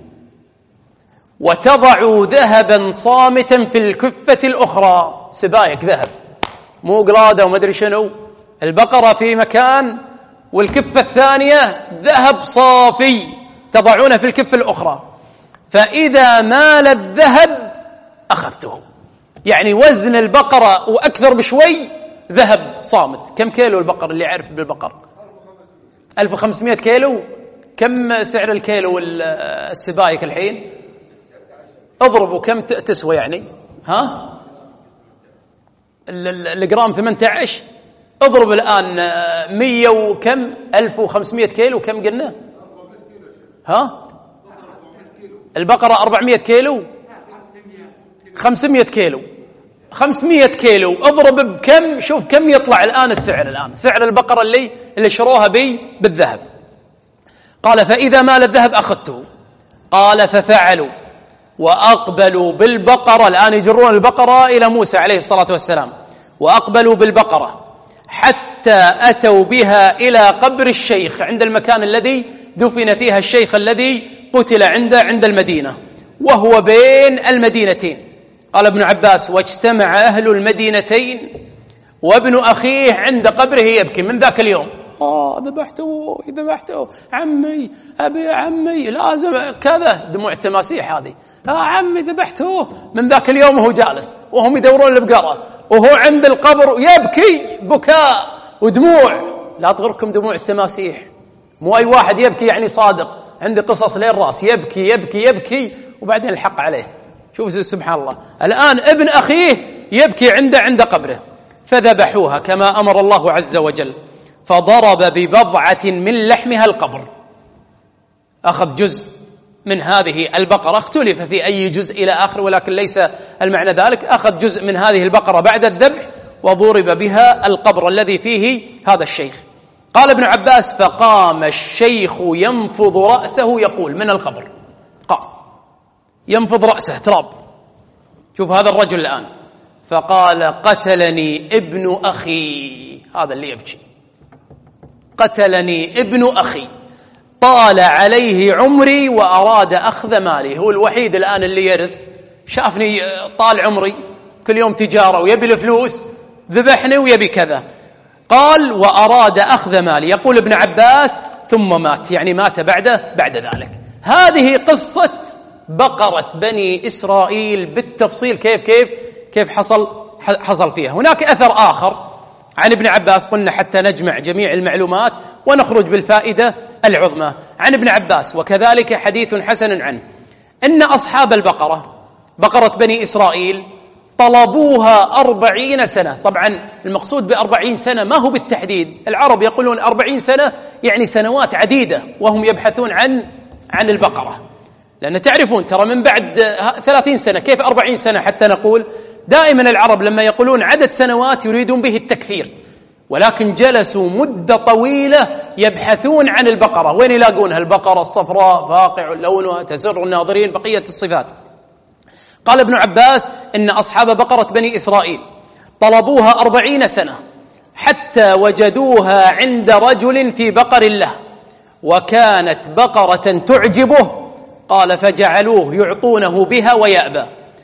وتضعوا ذهبا صامتا في الكفة الأخرى. سبايك ذهب، مو قلادة وما أدري شنو، البقرة في مكان والكفة الثانية ذهب صافي تضعونه في الكفة الأخرى، فإذا مال الذهب أخذته. يعني وزن البقرة وأكثر بشوي ذهب صامت. كم كيلو البقر اللي يعرف بالبقر؟ 1500 كيلو. كم سعر الكيلو السبايك الحين؟ اضربوا كم تسوى يعني، ها الجرام 18، اضرب الآن 100 وكم، 1500 كيلو، كم قلنا؟ ها البقرة 400 كيلو 500 كيلو 500 كيلو اضرب بكم، شوف كم يطلع الآن السعر، الآن سعر البقرة اللي شروها بالذهب. قال فإذا مال الذهب أخذته. قال ففعلوا وأقبلوا بالبقرة، الآن يجرون البقرة إلى موسى عليه الصلاة والسلام، وأقبلوا بالبقرة حتى أتوا بها إلى قبر الشيخ، عند المكان الذي دفن فيها الشيخ الذي قتل عند المدينة، وهو بين المدينتين. قال ابن عباس واجتمع أهل المدينتين وابن أخيه عند قبره يبكي من ذاك اليوم. ذبحته عمي، أبي عمي، لازم كذا، دموع التماسيح هذه، عمي ذبحته. من ذاك اليوم وهو جالس وهم يدورون البقرة وهو عند القبر يبكي بكاء ودموع. لا تغركم دموع التماسيح، مو أي واحد يبكي يعني صادق، عندي قصص لين راس، يبكي يبكي يبكي وبعدين الحق عليه. شوف سبحان الله، الآن ابن أخيه يبكي عند قبره. فذبحوها كما أمر الله عز وجل، فضرب ببضعة من لحمها القبر، أخذ جزء من هذه البقرة، اختلف في أي جزء إلى آخر، ولكن ليس المعنى ذلك، أخذ جزء من هذه البقرة بعد الذبح وضرب بها القبر الذي فيه هذا الشيخ. قال ابن عباس فقام الشيخ ينفض رأسه يقول من القبر، قام ينفض رأسه تراب. شوف هذا الرجل الآن، فقال قتلني ابن أخي، هذا اللي يبكي، قتلني ابن أخي، طال عليه عمري وأراد أخذ مالي. هو الوحيد الآن اللي يرث، شافني طال عمري كل يوم تجارة ويبي الفلوس، ذبحني ويبي كذا. قال وأراد أخذ مالي. يقول ابن عباس ثم مات، يعني مات بعد ذلك. هذه قصة بقرة بني إسرائيل بالتفصيل، كيف حصل فيها. هناك أثر آخر عن ابن عباس، قلنا حتى نجمع جميع المعلومات ونخرج بالفائدة العظمى. عن ابن عباس وكذلك حديث حسن عنه، إن أصحاب البقرة، بقرة بني إسرائيل، طلبوها 40 سنة. طبعا المقصود ب40 سنة ما هو بالتحديد، العرب يقولون 40 سنة يعني سنوات عديدة وهم يبحثون عن البقرة، لأن تعرفون ترى من بعد 30 سنة، كيف 40 سنة حتى نقول؟ دائما العرب لما يقولون عدد سنوات يريدون به التكثير، ولكن جلسوا مدة طويلة يبحثون عن البقرة. وين يلاقونها؟ البقرة الصفراء فاقع لونها تسر الناظرين، بقية الصفات. قال ابن عباس إن أصحاب بقرة بني إسرائيل طلبوها 40 سنة حتى وجدوها عند رجل في بقر له، وكانت بقرة تعجبه. قال فجعلوه يعطونه بها ويأبى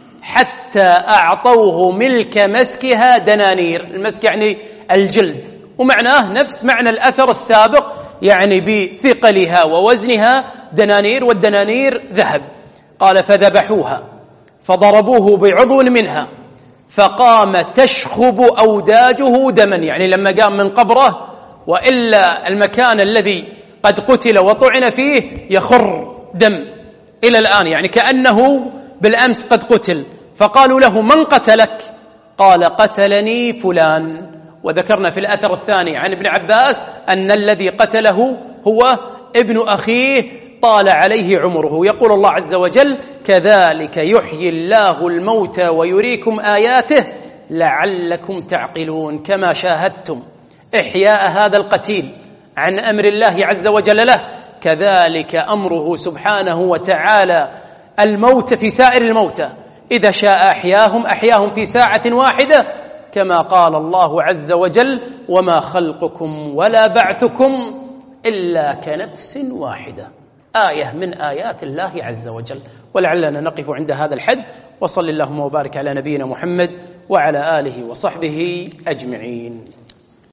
حتى أعطوه ملك مسكها دنانير. المسك يعني الجلد، ومعناه نفس معنى الأثر السابق، يعني بثقلها ووزنها دنانير، والدنانير ذهب. قال فذبحوها فضربوه بعضو منها فقام تشخب أوداجه دما، يعني لما قام من قبره، وإلا المكان الذي قد قتل وطعن فيه يخر دم إلى الآن، يعني كأنه بالأمس قد قتل. فقالوا له من قتلك؟ قال قتلني فلان. وذكرنا في الأثر الثاني عن ابن عباس أن الذي قتله هو ابن أخيه طال عليه عمره. يقول الله عز وجل كذلك يحيي الله الموتى ويريكم آياته لعلكم تعقلون. كما شاهدتم إحياء هذا القتيل عن أمر الله عز وجل له، كذلك أمره سبحانه وتعالى الموت في سائر الموتى، إذا شاء أحياهم في ساعة واحدة، كما قال الله عز وجل وما خلقكم ولا بعثكم إلا كنفس واحدة. آية من آيات الله عز وجل. ولعلنا نقف عند هذا الحد، وصل اللهم وبارك على نبينا محمد وعلى آله وصحبه أجمعين.